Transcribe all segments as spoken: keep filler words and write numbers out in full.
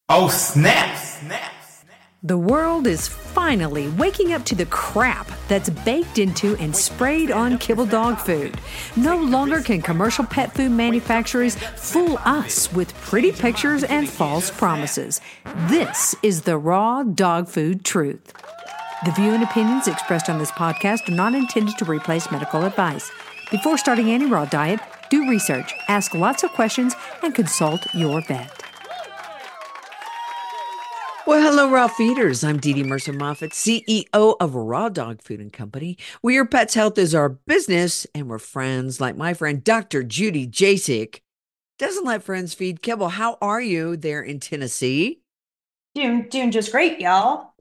Oh, snap! Snap! The world is finally waking up to the crap that's baked into and sprayed on kibble dog food. No longer can commercial pet food manufacturers fool us with pretty pictures and false promises. This is the raw dog food truth. The view and opinions expressed on this podcast are not intended to replace medical advice. Before starting any raw diet, do research, ask lots of questions, and consult your vet. Well, hello, Raw Feeders. I'm Dee Dee Mercer Moffat, C E O of Raw Dog Food and Company, where your pet's health is our business, and we're friends like my friend Doctor Judy Jasek. Doesn't let friends feed kibble. How are you there in Tennessee? Doing, doing just great, y'all.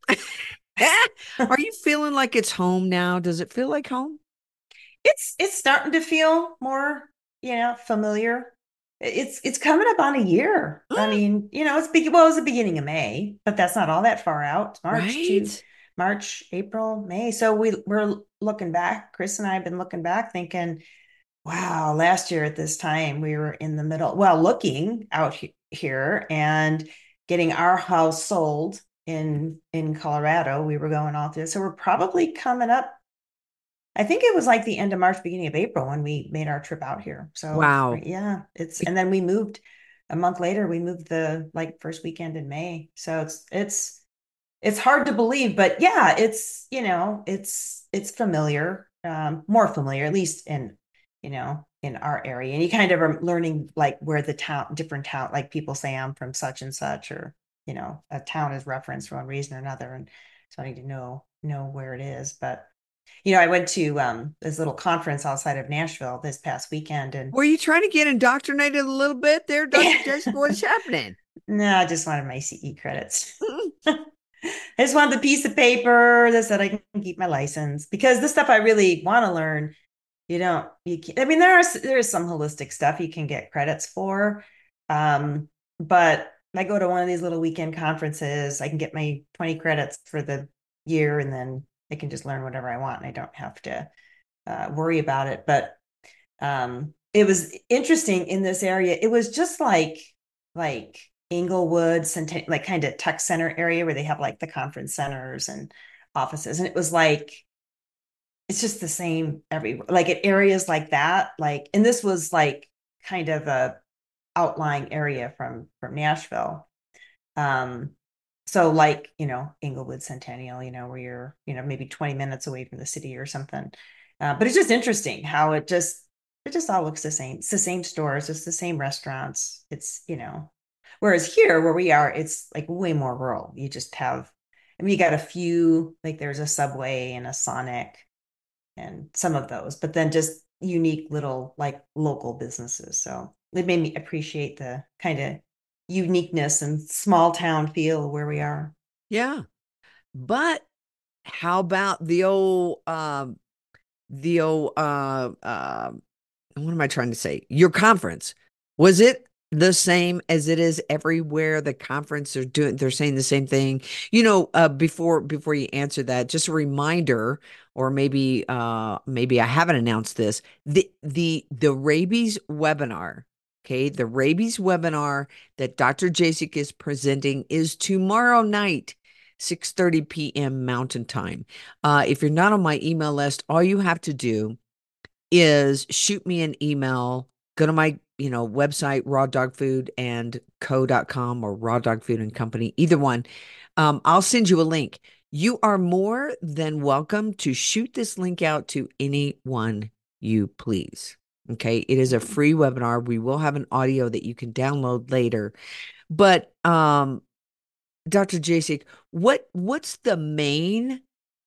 Are you feeling like it's home now? Does it feel like home? It's it's starting to feel more, you know, familiar. It's it's coming up on a year. I mean, you know, it's big. Well, it was the beginning of May, but that's not all that far out. March Right? to March, April, May. So we we're looking back. Chris and I have been looking back, thinking, wow, last year at this time we were in the middle. Well, looking out he- here and getting our house sold in in Colorado. We were going all through. So we're probably coming up. I think it was like the end of March, beginning of April when we made our trip out here. So Wow. yeah, it's and then we moved a month later. We moved the like first weekend in May. So it's it's it's hard to believe, but yeah, it's you know it's it's familiar, um, more familiar at least in you know in our area. And you kind of are learning like where the town, different town, like people say I'm from such and such, or you know a town is referenced for one reason or another, and so I need to know know where it is, but. You know, I went to um, this little conference outside of Nashville this past weekend, and Were you trying to get indoctrinated a little bit there, Doctor Jasek? What's happening? no, I just wanted my C E credits. I just wanted the piece of paper that said I can keep my license, because the stuff I really want to learn, you don't, you can, I mean, there are there is some holistic stuff you can get credits for, um, but I go to one of these little weekend conferences, I can get my twenty credits for the year, and then I can just learn whatever I want, and I don't have to uh, worry about it. But um, it was interesting in this area. It was just like like Inglewood, Centen- like kind of tech center area where they have like the conference centers and offices, and it was like it's just the same everywhere. Like at areas like that, like and this was like kind of a outlying area from from Nashville. Um, so like, you know, Inglewood Centennial, you know, where you're, you know, maybe twenty minutes away from the city or something. Uh, but it's just interesting how it just, it just all looks the same. It's the same stores, it's the same restaurants. It's, you know, whereas here where we are, it's like way more rural. You just have, I mean, you got a few, like there's a Subway and a Sonic and some of those, but then just unique little like local businesses. So it made me appreciate the kind of uniqueness and small town feel where we are. Yeah. But how about the old um the old uh uh what am I trying to say? Your conference. Was it the same as it is everywhere? The conference are doing they're saying the same thing. You know, uh before before you answer that, just a reminder, or maybe uh maybe I haven't announced this. The the the rabies webinar. Okay, the rabies webinar that Doctor Jasek is presenting is tomorrow night, six thirty p.m. Mountain Time. Uh, if you're not on my email list, all you have to do is shoot me an email, go to my, you know, website, raw dog food and co dot com or Raw Dog Food and Company, either one. Um, I'll send you a link. You are more than welcome to shoot this link out to anyone you please. Okay. It is a free webinar. We will have an audio that you can download later. But um, Doctor Jasek, what what's the main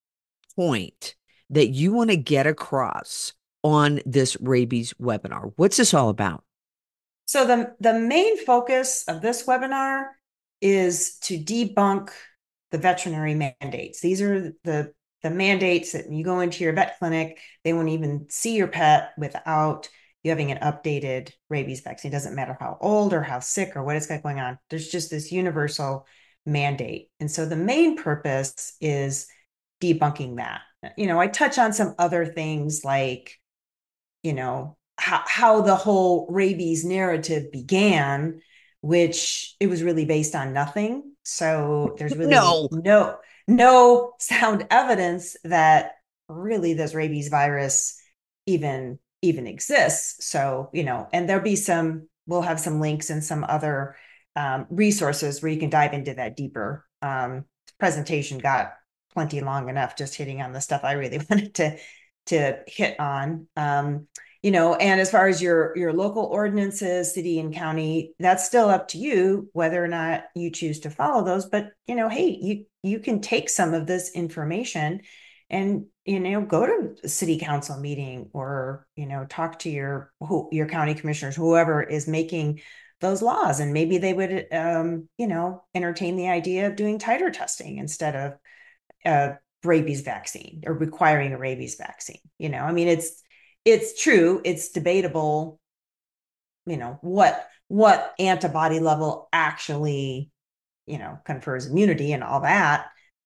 point that you want to get across on this rabies webinar? What's this all about? So the, the main focus of this webinar is to debunk the veterinary mandates. These are the, the mandates that when you go into your vet clinic, they won't even see your pet without you having an updated rabies vaccine. It doesn't matter how old or how sick or what it's got going on. There's just this universal mandate. And so the main purpose is debunking that. You know, I touch on some other things like, you know, how, how the whole rabies narrative began which it was really based on nothing. So there's really No. no no sound evidence that really this rabies virus even even exists. So, you know, and there'll be some, we'll have some links and some other um, resources where you can dive into that deeper. Um, presentation got plenty long enough just hitting on the stuff I really wanted to to hit on. Um, you know, and as far as your your local ordinances, city and county, that's still up to you whether or not you choose to follow those. But you know, hey, you you can take some of this information and you know go to a city council meeting, or you know talk to your who, your county commissioners, whoever is making those laws, and maybe they would um, you know entertain the idea of doing titer testing instead of a rabies vaccine, or requiring a rabies vaccine. You know, I mean, it's it's true, it's debatable, you know, what what antibody level actually, you know, confers immunity and all that.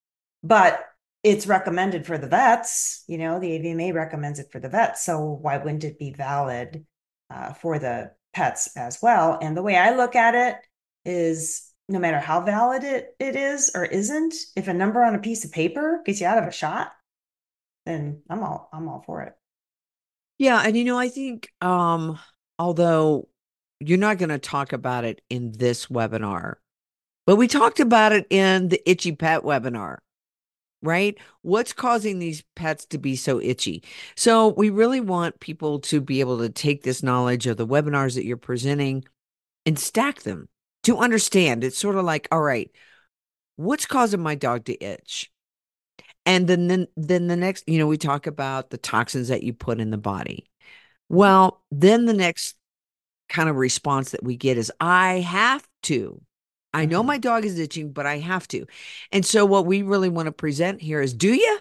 But it's recommended for the vets, you know, the A V M A recommends it for the vets. So why wouldn't it be valid uh, for the pets as well? And the way I look at it is, no matter how valid it, it is or isn't, if a number on a piece of paper gets you out of a shot, then I'm all I'm all for it. Yeah, and you know, I think um although you're not going to talk about it in this webinar, but we talked about it in the Itchy Pet webinar, right? What's causing these pets to be so itchy? So we really want people to be able to take this knowledge of the webinars that you're presenting and stack them to understand. It's sort of like, all right, what's causing my dog to itch? And then, then, then the next, you know, we talk about the toxins that you put in the body. Well, then the next kind of response that we get is, I have to. I know Mhm. my dog is itching, but I have to. And so what we really want to present here is, do you?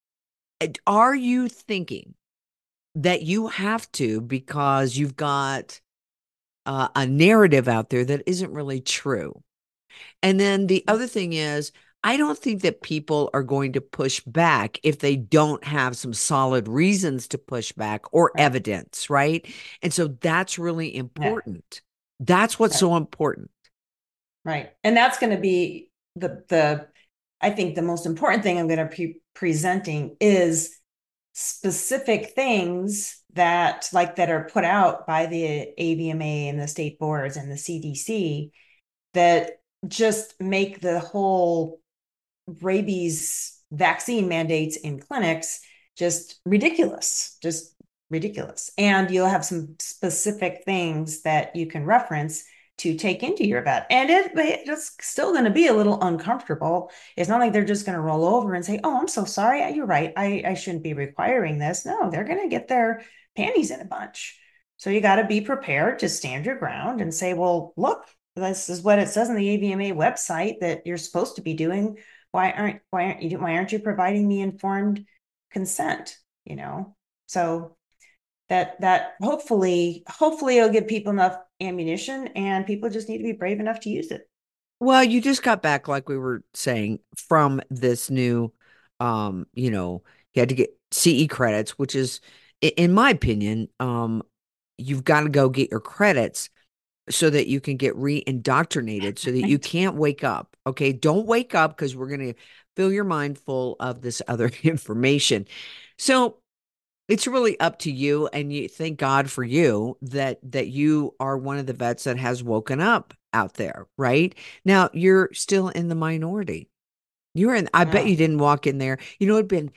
Are you thinking that you have to because you've got uh, a narrative out there that isn't really true? And then the other thing is, I don't think that people are going to push back if they don't have some solid reasons to push back or Right. evidence, right? And so that's really Yeah. important. That's what's Right. so important. Right. And that's going to be the the I think the most important thing I'm going to be presenting is specific things that like that are put out by the A V M A and the state boards and the C D C that just make the whole rabies vaccine mandates in clinics just ridiculous, just ridiculous. And you'll have some specific things that you can reference to take into your vet. And it, it's still going to be a little uncomfortable. It's not like they're just going to roll over and say, oh, I'm so sorry. You're right. I, I shouldn't be requiring this. No, they're going to get their panties in a bunch. So you got to be prepared to stand your ground and say, well, look, this is what it says on the A V M A website that you're supposed to be doing. Why aren't why aren't you why aren't you providing me informed consent? You know, so that that hopefully hopefully it'll give people enough ammunition, and people just need to be brave enough to use it. Well, you just got back, like we were saying, from this new, um, you know, you had to get C E credits, which is, in my opinion, um, you've got to go get your credits so that you can get re-indoctrinated, so that you can't wake up. Okay, don't wake up, because we're going to fill your mind full of this other information. So it's really up to you, and you thank God for you that that you are one of the vets that has woken up out there, right? Now you're still in the minority. You're in, I bet Yeah. you didn't walk in there. You know, it'd been,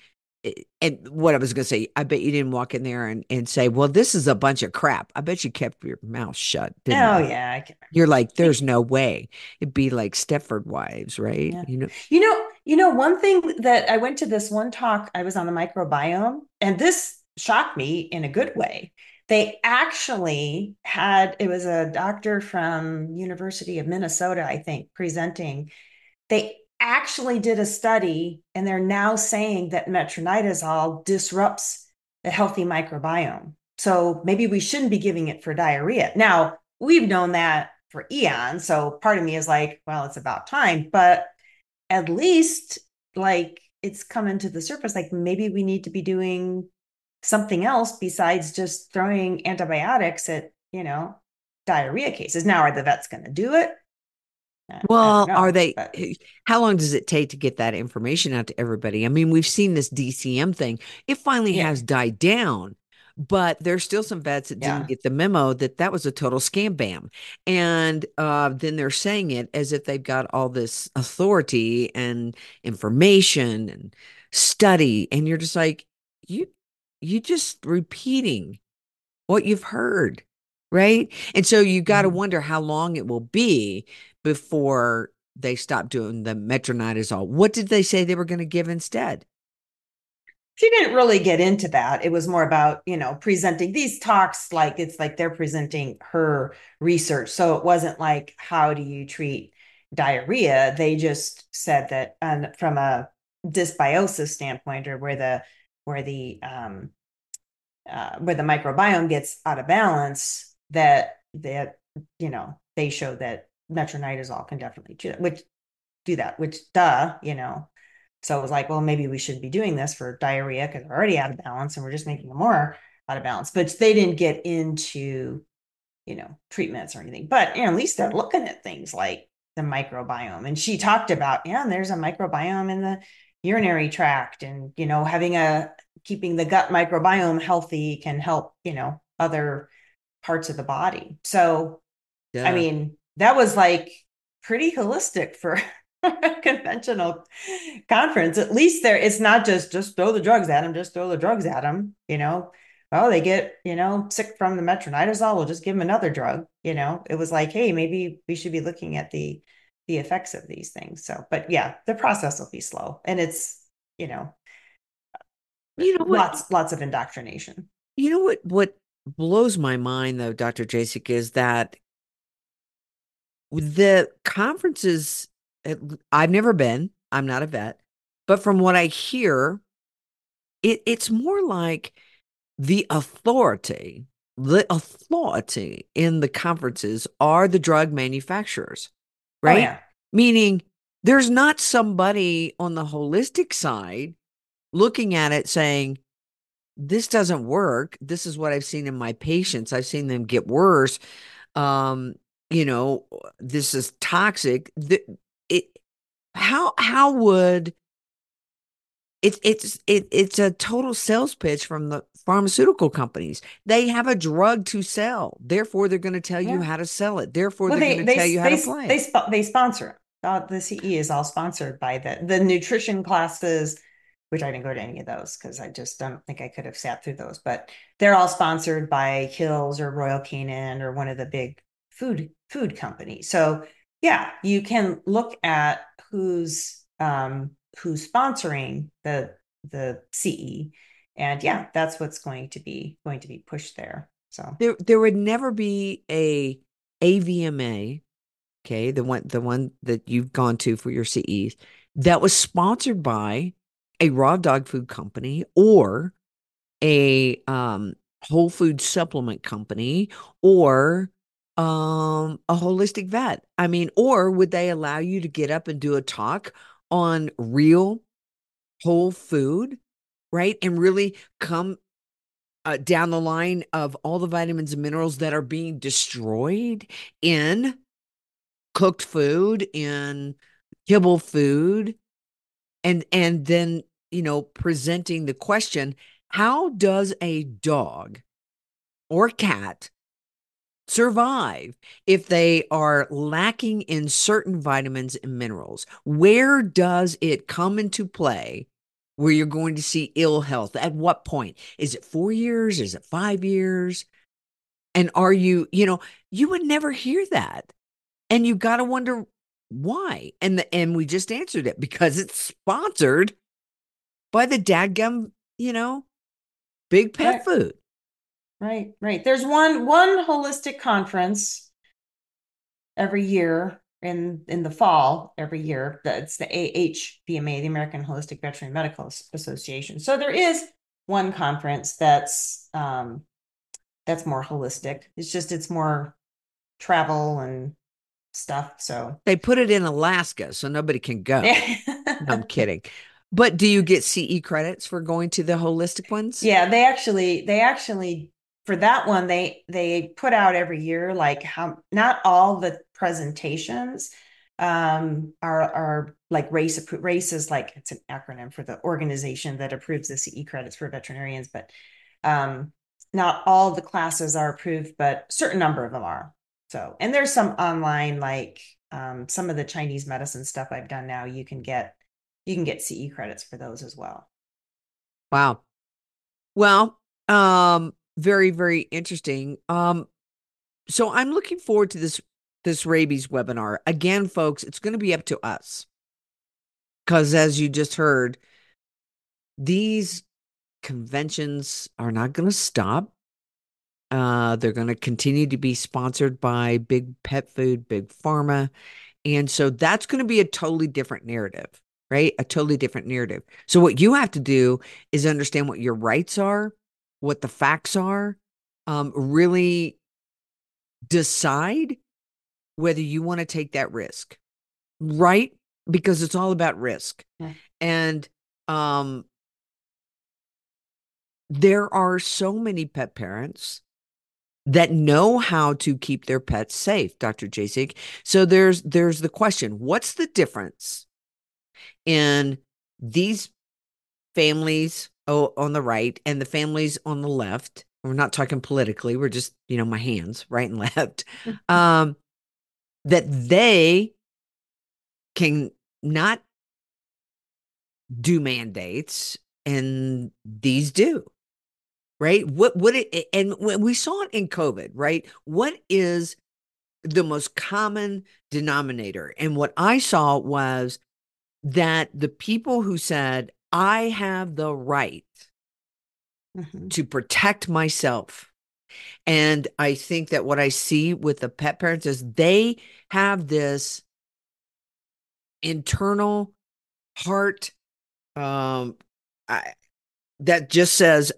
and what I was going to say, I bet you didn't walk in there and, and say, well, this is a bunch of crap. I bet you kept your mouth shut, didn't Oh you? yeah, I can. You're like, there's no way. It'd be like Stepford Wives, right? Yeah. You know, You know, you know, one thing that I went to this one talk, I was on the microbiome, and this shocked me in a good way. They actually had, it was a doctor from University of Minnesota, I think, presenting. They actually did a study, and they're now saying that metronidazole disrupts the healthy microbiome. So maybe we shouldn't be giving it for diarrhea. Now, we've known that for eons. So part of me is like, well, it's about time. But at least like it's coming to the surface. Like maybe we need to be doing something else besides just throwing antibiotics at, you know, diarrhea cases. Now, are the vets going to do it? I, Well, I don't are know, they, but how long does it take to get that information out to everybody? I mean, we've seen this D C M thing. It finally yeah, has died down, but there's still some vets that didn't yeah, get the memo that that was a total scam bam. And uh, then they're saying it as if they've got all this authority and information and study. And you're just like, you, you just repeating what you've heard, right? And so you got to mhm. wonder how long it will be before they stop doing the metronidazole. What did they say they were going to give instead? She didn't really get into that. It was more about, you know, presenting these talks like it's like they're presenting her research. So it wasn't like, how do you treat diarrhea? They just said that, and from a dysbiosis standpoint, or where the where the um uh, where the microbiome gets out of balance, that that you know they show that metronidazole can definitely do that, which do that, which duh, you know. So it was like, well, maybe we should be doing this for diarrhea because we're already out of balance and we're just making them more out of balance. But they didn't get into, you know, treatments or anything. But you know, at least they're looking at things like the microbiome. And she talked about, yeah, there's a microbiome in the urinary tract, and you know, having a keeping the gut microbiome healthy can help, you know, other parts of the body. So I Yeah. mean, that was like pretty holistic for a conventional conference. At least there, it's not just just throw the drugs at them, just throw the drugs at them. You know, oh, they get you know sick from the metronidazole, we'll just give them another drug. You know, it was like, hey, maybe we should be looking at the the effects of these things. So, but yeah, the process will be slow, and it's you know You know what? lots lots of indoctrination. You know what? What blows my mind, though, doctor Jasek, is that the conferences, at- I've never been, I'm not a vet, but from what I hear, it, it's more like the authority, the authority in the conferences are the drug manufacturers, Oh right? yeah, Meaning there's not somebody on the holistic side looking at it saying, this doesn't work. This is what I've seen in my patients. I've seen them get worse. Um, you know, this is toxic. The, it, how, how would it's it's it, it's a total sales pitch from the pharmaceutical companies. They have a drug to sell. Therefore, they're going to tell you yeah. how to sell it. Therefore, Well, they're going they to they tell you how to they play they it. they sponsor it. Uh, the C E is all sponsored by the the nutrition classes, which I didn't go to any of those because I just don't think I could have sat through those. But they're all sponsored by Hills or Royal Canin or one of the big food food companies. So yeah, you can look at who's um, who's sponsoring the the C E, and yeah, that's what's going to be going to be pushed there. So There there would never be a A V M A, okay, the one the one that you've gone to for your C Es, that was sponsored by a raw dog food company or a um whole food supplement company or um a holistic vet. I mean, or would they allow you to get up and do a talk on real whole food, right? And really come uh, down the line of all the vitamins and minerals that are being destroyed in cooked food, in kibble food, and and then, you know, presenting the question, how does a dog or cat survive if they are lacking in certain vitamins and minerals? Where does it come into play where you're going to see ill health? At what point? Is it four years? Is it five years? And are you, you know, you would never hear that. And you got to wonder why. And the, and we just answered it because it's sponsored by the dadgum, you know, big pet right. food. Right, right. There's one one holistic conference every year in in the fall every year. That's the A H V M A, the American Holistic Veterinary Medical Association. So there is one conference that's um that's more holistic. It's just it's more travel and stuff. So They put it in Alaska so nobody can go. No, I'm yeah. kidding. But do you get C E credits for going to the holistic ones? Yeah, they actually they actually for that one, they they put out every year like how not all the presentations um, are are like race race is like it's an acronym for the organization that approves the C E credits for veterinarians, but um, not all the classes are approved, but a certain number of them are. So, and there's some online like um, some of the Chinese medicine stuff I've done now. You can get you can get C E credits for those as well. Wow. Well, um, very, very interesting. Um, so I'm looking forward to this this rabies webinar. Again, folks, it's going to be up to us. Because as you just heard, these conventions are not going to stop. Uh, they're going to continue to be sponsored by big pet food, big pharma. And so that's going to be a totally different narrative, right? A totally different narrative. So what you have to do is understand what your rights are, what the facts are, um, really decide whether you want to take that risk, right? Because it's all about risk. Yeah. And um, there are so many pet parents that know how to keep their pets safe, Doctor Jasek. So there's there's the question, what's the difference in these families oh, on the right and the families on the left? We're not talking politically. We're just, you know, my hands, right and left, um, that they can not do mandates and these do. Right? What what it and when we saw it in COVID, right? What is the most common denominator? And what I saw was that the people who said, I have the right Mm-hmm. to protect myself. And I think that what I see with the pet parents is they have this internal heart um, I, that just says,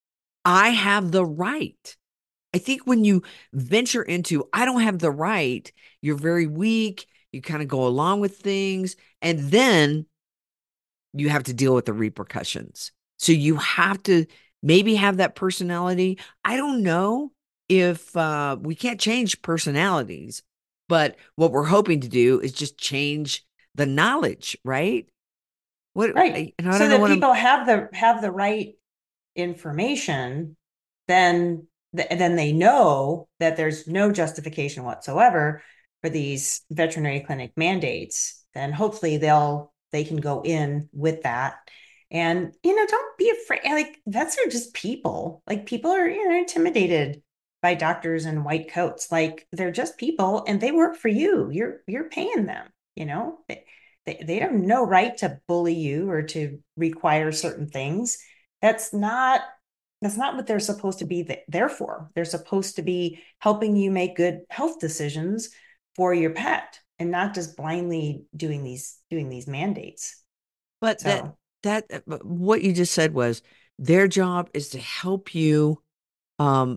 I have the right. I think when you venture into, I don't have the right, you're very weak. You kind of go along with things. And then you have to deal with the repercussions. So you have to maybe have that personality. I don't know if uh, we can't change personalities, but what we're hoping to do is just change the knowledge, right? What, Right. and I So don't know that what I'm, people have the have the right information, then th- then they know that there's no justification whatsoever for these veterinary clinic mandates. Then hopefully they'll they can go in with that. And you know, don't be afraid. Like vets are just people. Like people are, you know, intimidated by doctors in white coats. Like they're just people and they work for you. You're you're paying them, you know. They, they, they have no right to bully you or to require certain things. That's not that's not what they're supposed to be there for. They're supposed to be helping you make good health decisions for your pet and not just blindly doing these doing these mandates. but that, So that, uh, what you just said was their job is to help you um,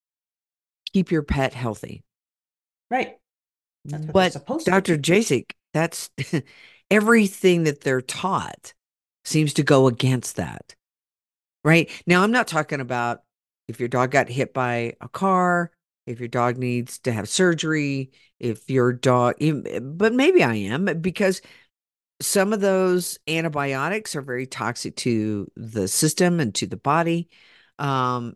keep your pet healthy. right. That's what they're But supposed to Doctor do. Jasek, that's everything that they're taught seems to go against that. Right? Now, I'm not talking about if your dog got hit by a car, if your dog needs to have surgery, if your dog, but maybe I am because some of those antibiotics are very toxic to the system and to the body. Um,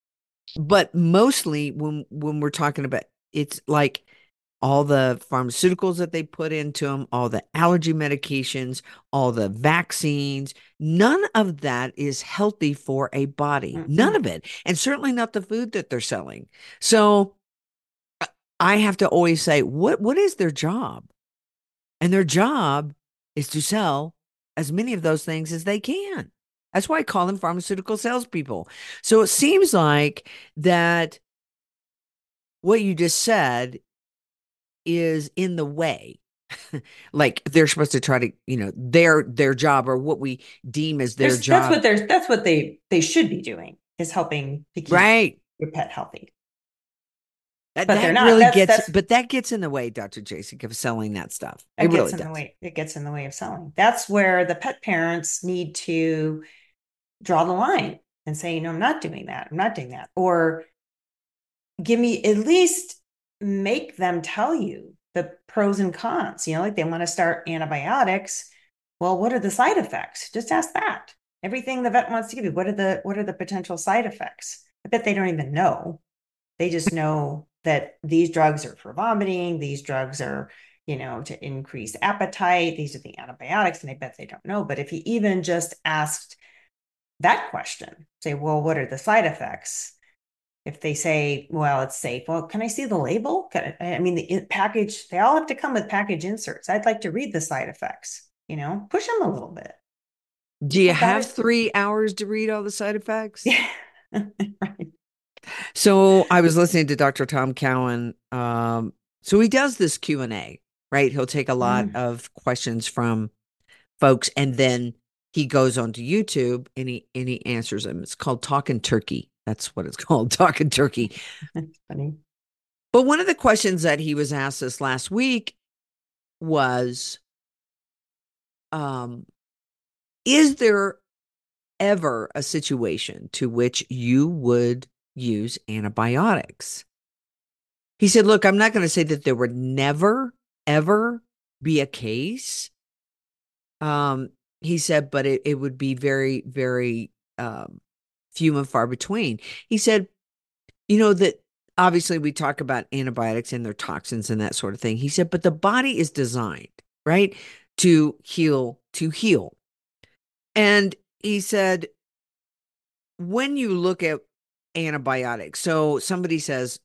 but mostly when when we're talking about it's like all the pharmaceuticals that they put into them, all the allergy medications, all the vaccines, none of that is healthy for a body. Mm-mm. None of it. And certainly not the food that they're selling. So I have to always say, what what is their job? And their job is to sell as many of those things as they can. That's why I call them pharmaceutical salespeople. So it seems like that what you just said is in the way. Like they're supposed to try to, you know, their their job or what we deem as their There's that's job. what there's that's what they they should be doing is helping to keep Right. your pet healthy. That, But they're that not. really That's gets, that's but that gets in the way, Doctor Jasek, of selling that stuff. It that really gets in the does. way. It gets in the way of selling. That's where the pet parents need to draw the line and say, no, I'm not doing that. I'm not doing that. Or give me at least make them tell you the pros and cons. You know, like they want to start antibiotics. Well, what are the side effects? Just ask that. Everything the vet wants to give you. What are the what are the potential side effects? I bet they don't even know. They just know that these drugs are for vomiting. These drugs are, you know, to increase appetite. These are the antibiotics, and I bet they don't know. But if you even just asked that question, say, well, what are the side effects? If they say, well, it's safe, well, can I see the label? I, I mean, the package, they all have to come with package inserts. I'd like to read the side effects, you know, push them a little bit. Do you People have gotta, three hours to read all the side effects? yeah. Right. So I was listening to Doctor Tom Cowan. Um, so he does this Q and A, right? He'll take a lot Mm. of questions from folks, and then he goes onto YouTube and he and he answers them. It's called Talking Turkey. That's what it's called, Talking Turkey. That's funny. But one of the questions that he was asked this last week was, um, is there ever a situation to which you would use antibiotics? He said, look, I'm not going to say that there would never, ever be a case. Um, he said, but it, it would be very, very um, few and far between. He said, you know, that obviously we talk about antibiotics and their toxins and that sort of thing. He said, but the body is designed, right, to heal, to heal. And he said, when you look at antibiotics, so somebody says,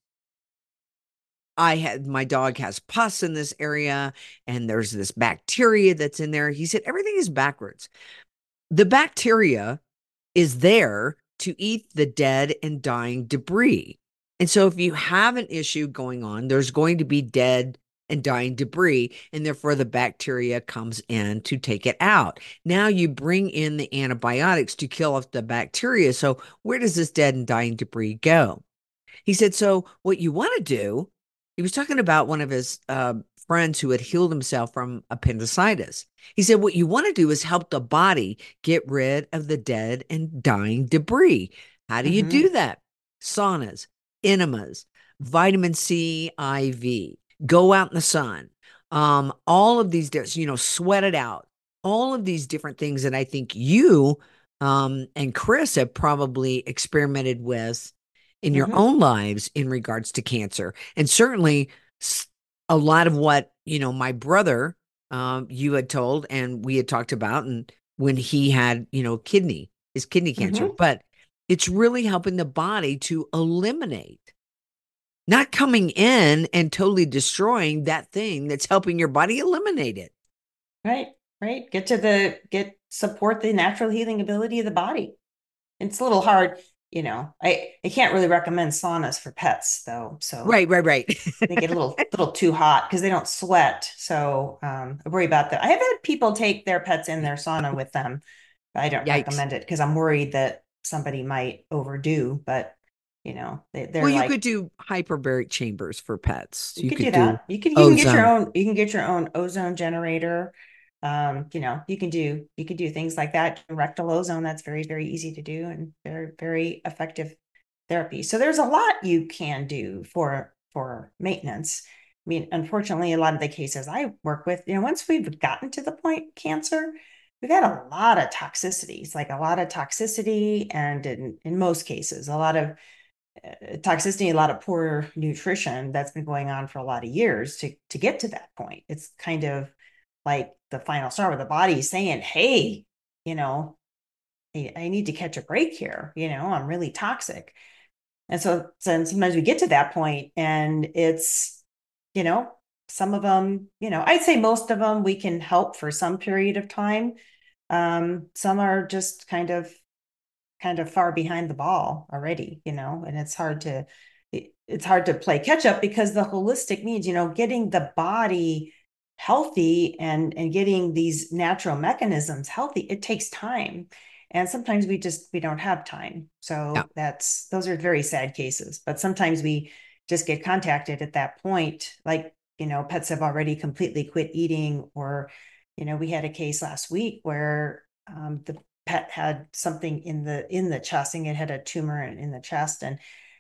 I had my dog has pus in this area and there's this bacteria that's in there. He said, everything is backwards. The bacteria is there to eat the dead and dying debris. And so if you have an issue going on, there's going to be dead and dying debris, and therefore the bacteria comes in to take it out. Now you bring in the antibiotics to kill off the bacteria. So where does this dead and dying debris go? He said, so what you want to do, he was talking about one of his uh, friends who had healed himself from appendicitis. He said, what you want to do is help the body get rid of the dead and dying debris. How do you Mm-hmm. do that? Saunas, enemas, vitamin C I V, go out in the sun, um, all of these, you know, sweat it out, all of these different things that I think you um, and Chris have probably experimented with in your Mm-hmm. own lives in regards to cancer. And certainly a lot of what, you know, my brother, um, you had told and we had talked about, and when he had, you know, kidney, his kidney cancer, Mm-hmm. but it's really helping the body to eliminate, not coming in and totally destroying that thing that's helping your body eliminate it. Right. Right. Get to the, get, support the natural healing ability of the body. It's a little hard, you know, I, I can't really recommend saunas for pets though. So Right, right, right. they get a little, little too hot because they don't sweat. So um, I worry about that. I have had people take their pets in their sauna with them. I don't Yikes. recommend it because I'm worried that somebody might overdo, but you know, they, they're Well, you like, could do hyperbaric chambers for pets. you You could do could do that. You can, you can get your ozone. own, you can get your own ozone generator. Um, you know, you can do, you can do things like that. Rectal ozone, that's very, very easy to do and very, very effective therapy. So there's a lot you can do for, for maintenance. I mean, unfortunately, a lot of the cases I work with, you know, once we've gotten to the point cancer, we've had a lot of toxicities, like a lot of toxicity, and in, in most cases, a lot of uh, toxicity, a lot of poor nutrition that's been going on for a lot of years to, to get to that point. It's kind of like the final straw where the body is saying, hey, you know, I, I need to catch a break here. You know, I'm really toxic. And so, so sometimes we get to that point and it's, you know, some of them, you know, I'd say most of them we can help for some period of time. Um, some are just kind of kind of far behind the ball already, you know, and it's hard to it, it's hard to play catch up because the holistic needs, you know, getting the body healthy and and getting these natural mechanisms healthy, it takes time. And sometimes we just we don't have time. Yeah. So that's those are very sad cases. But sometimes we just get contacted at that point, like, you know, pets have already completely quit eating, or, you know, we had a case last week where um, the pet had something in the in the chest, and it had a tumor in, in the chest, and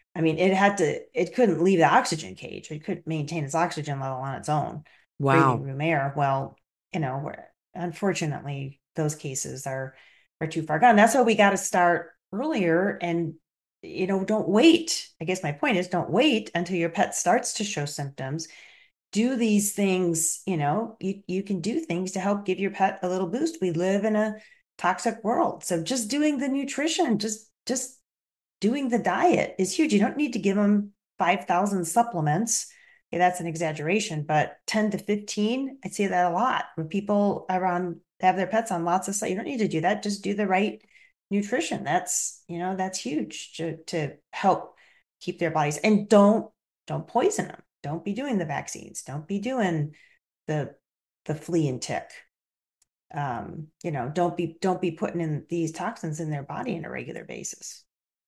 I mean, it had to, it couldn't leave the oxygen cage. It couldn't maintain its oxygen level on its own, breathing Wow. room air. Well, you know, we're, unfortunately, those cases are are too far gone. That's why we got to start earlier and, you know, don't wait. I guess my point is don't wait until your pet starts to show symptoms. Do these things, you know, you, you can do things to help give your pet a little boost. We live in a toxic world. So just doing the nutrition, just just doing the diet is huge. You don't need to give them five thousand supplements. Okay, that's an exaggeration, but ten to fifteen, I'd say that a lot. When people around have their pets on lots of stuff, you don't need to do that. Just do the right nutrition. That's, you know, that's huge to, to help keep their bodies. And don't don't poison them. Don't be doing the vaccines. Don't be doing the the flea and tick. Um, you know, don't be don't be putting in these toxins in their body on a regular basis.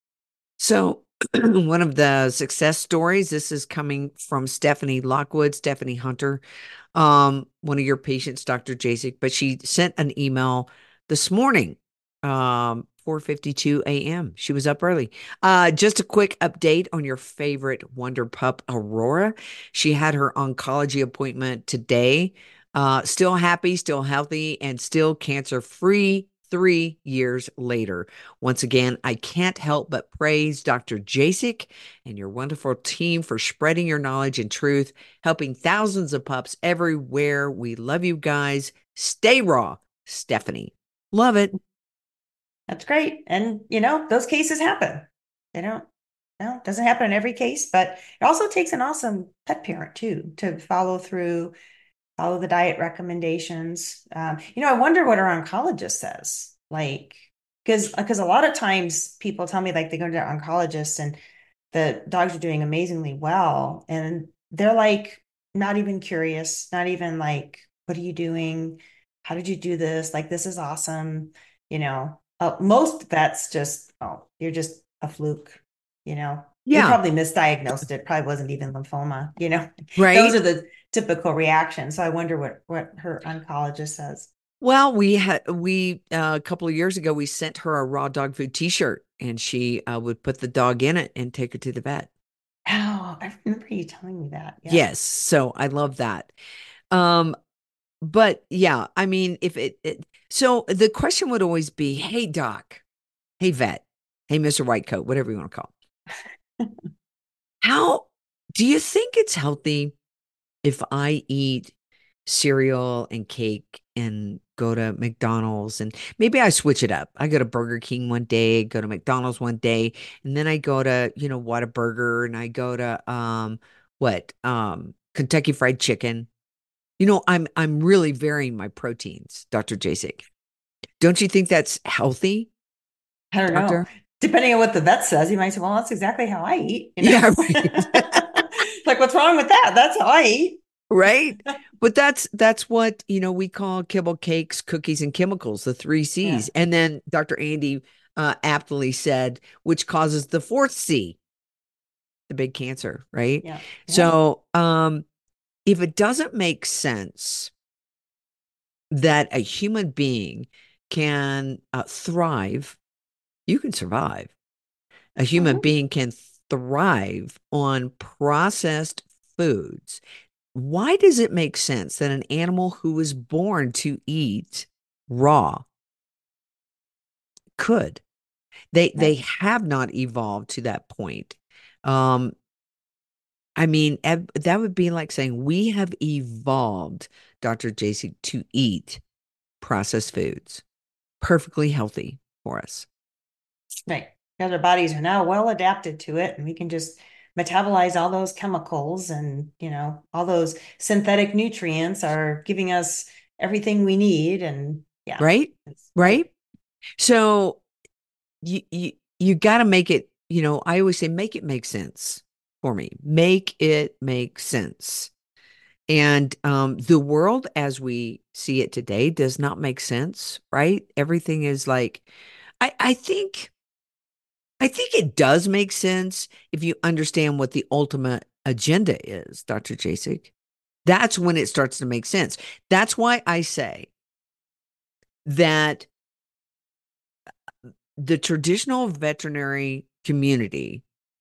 So, one of the success stories, this is coming from Stephanie Lockwood, Stephanie Hunter, um, one of your patients, Doctor Jasek, but she sent an email this morning, um, four fifty-two a m She was up early. Uh, just a quick update on your favorite wonder pup, Aurora. She had her oncology appointment today. Uh, still happy, still healthy, and still cancer-free three years later. Once again, I can't help but praise Doctor Jasek and your wonderful team for spreading your knowledge and truth, helping thousands of pups everywhere. We love you guys. Stay raw, Stephanie. Love it. That's great. And, you know, those cases happen. They don't, no, it doesn't happen in every case, but it also takes an awesome pet parent too to follow through, follow the diet recommendations. Um, you know, I wonder what our oncologist says. Like, because because a lot of times people tell me like they go to their oncologist and the dogs are doing amazingly well, and they're like not even curious, not even like, what are you doing? How did you do this? Like, this is awesome. You know, uh, most vets just, oh, you're just a fluke. You know, we Yeah, probably misdiagnosed it. Probably wasn't even lymphoma. You know, those right? are the typical reactions. So I wonder what what her oncologist says. Well, we had we uh, a couple of years ago we sent her a raw dog food T-shirt, and she uh, would put the dog in it and take her to the vet. Oh, I remember you telling me that. Yeah. Yes, so I love that. Um, but yeah, I mean, if it, it so the question would always be, "Hey doc, hey vet, hey Mister Whitecoat, whatever you want to call him, how do you think it's healthy if I eat cereal and cake and go to McDonald's and maybe I switch it up. I go to Burger King one day, go to McDonald's one day, and then I go to, you know, Whataburger and I go to um what? Um Kentucky Fried Chicken. You know, I'm I'm really varying my proteins, Doctor Jasek. Don't you think that's healthy, I don't know. doctor? Depending on what the vet says, he might say, well, that's exactly how I eat, you know? Yeah, right. Like, what's wrong with that? That's how I eat. Right? But that's that's what, you know, we call kibble cakes, cookies, and chemicals, the three Yeah. C's. And then Doctor Andy uh, aptly said, which causes the fourth C, the big cancer, right? Yeah. Yeah. So um, if it doesn't make sense that a human being can uh, thrive, you can survive. A human Mhm. being can thrive on processed foods. Why does it make sense that an animal who was born to eat raw could? They they Right. have not evolved to that point. Um, I mean, ev- that would be like saying we have evolved, Doctor J C, to eat processed foods, perfectly healthy for us. Right. Because our bodies are now well adapted to it, and we can just metabolize all those chemicals, and, you know, all those synthetic nutrients are giving us everything we need. And yeah, Right? it's right. Right? So you you you got to make it, you know, I always say make it make sense for me. Make it make sense. And um, the world as we see it today does not make sense, right? Everything is like, I, I think, I think it does make sense if you understand what the ultimate agenda is, Doctor Jasek. That's when it starts to make sense. That's why I say that the traditional veterinary community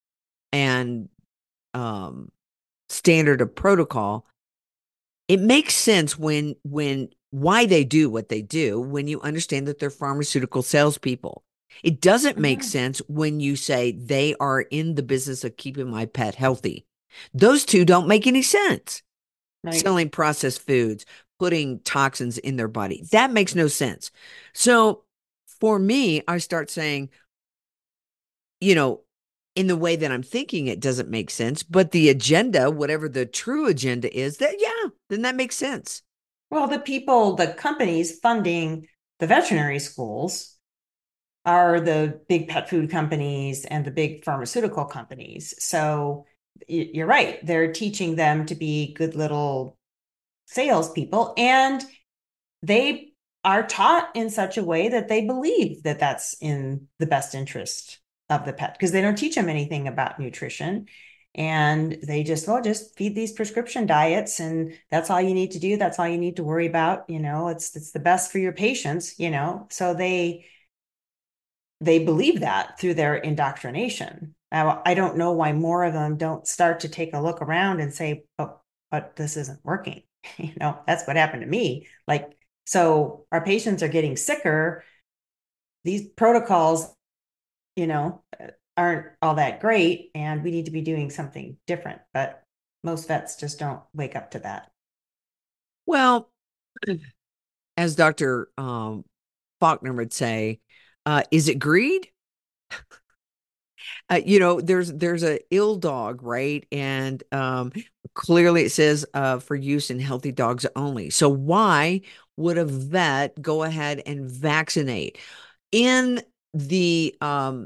and um, standard of protocol, it makes sense when when why they do what they do when you understand that they're pharmaceutical salespeople. It doesn't make Mhm. sense when you say they are in the business of keeping my pet healthy. Those two don't make any sense. Right. Selling processed foods, putting toxins in their body. That makes no sense. So for me, I start saying, you know, in the way that I'm thinking, it doesn't make sense. But the agenda, whatever the true agenda is, that, yeah, then that makes sense. Well, the people, the companies funding the veterinary schools are the big pet food companies and the big pharmaceutical companies. So you're right. They're teaching them to be good little salespeople, and they are taught in such a way that they believe that that's in the best interest of the pet, because they don't teach them anything about nutrition. And they just, well, just feed these prescription diets, and that's all you need to do. That's all you need to worry about. You know, it's it's the best for your patients, you know. So they they believe that through their indoctrination. Now, I don't know why more of them don't start to take a look around and say, oh, but this isn't working. You know, that's what happened to me. Like, so our patients are getting sicker. These protocols, you know, aren't all that great, and we need to be doing something different. But most vets just don't wake up to that. Well, as Doctor Um, Faulkner would say, uh, is it greed? Uh, you know, there's there's a ill dog, right? And um, clearly it says uh, for use in healthy dogs only. So why would a vet go ahead and vaccinate in the um,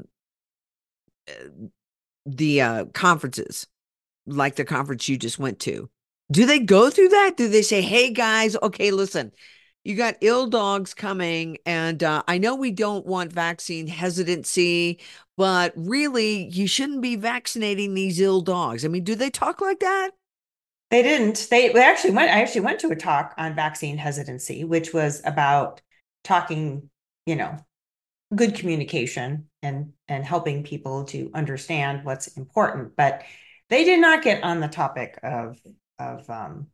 the uh, conferences, like the conference you just went to? Do they go through that? Do they say, "Hey guys, okay, listen, you got ill dogs coming, and uh, I know we don't want vaccine hesitancy, but really, you shouldn't be vaccinating these ill dogs." I mean, do they talk like that? They didn't. They, they actually went. I actually went to a talk on vaccine hesitancy, which was about talking, you know, good communication and and helping people to understand what's important. But they did not get on the topic of of um,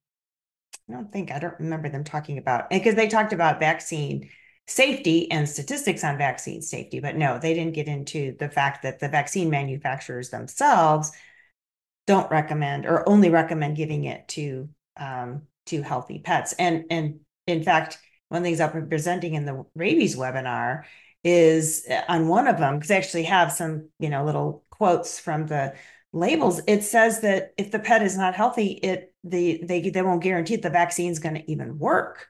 I don't think I don't remember them talking about, because they talked about vaccine safety and statistics on vaccine safety, but no, they didn't get into the fact that the vaccine manufacturers themselves don't recommend, or only recommend, giving it to um, to healthy pets. And and in fact, one of the things I'll be presenting in the rabies webinar is uh, on one of them, because I actually have some, you know, little quotes from the labels. It says that if the pet is not healthy, it the they they won't guarantee that the vaccine is going to even work.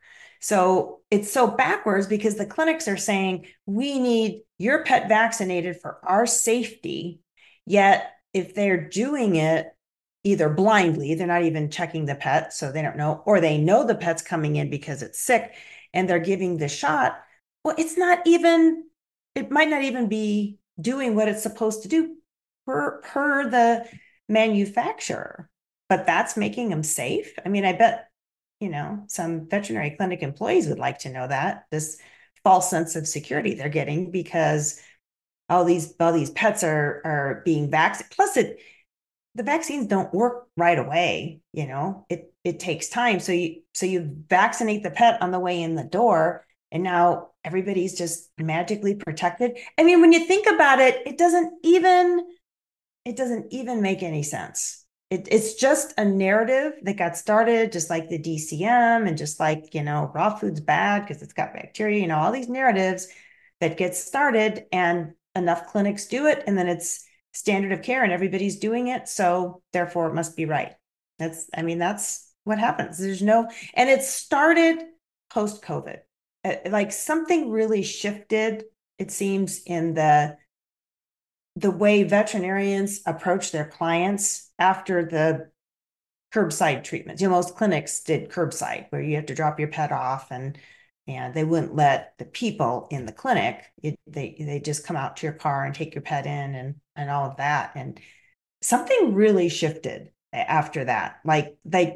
So it's so backwards, because the clinics are saying we need your pet vaccinated for our safety, yet if they're doing it either blindly, they're not even checking the pet, so they don't know, or they know the pet's coming in because it's sick and they're giving the shot. Well, it's not even, it might not even be doing what it's supposed to do per, per the manufacturer, but that's making them safe. I mean, I bet, you know, some veterinary clinic employees would like to know that, this false sense of security they're getting because all these all these pets are are being vaccinated. Plus, it the vaccines don't work right away. You know, it it takes time. So you so you vaccinate the pet on the way in the door, and now everybody's just magically protected. I mean, when you think about it, it doesn't even it doesn't even make any sense. It, it's just a narrative that got started, just like the D C M, and just like, you know, raw food's bad because it's got bacteria. You know, all these narratives that get started, and enough clinics do it, and then it's standard of care and everybody's doing it, so therefore it must be right. That's, I mean, that's what happens. There's no, and it started post COVID. Like something really shifted, it seems, in the the way veterinarians approach their clients after the curbside treatments. You know, most clinics did curbside, where you have to drop your pet off, and and they wouldn't let the people in the clinic. It, they they just come out to your car and take your pet in, and and all of that. And something really shifted after that. Like they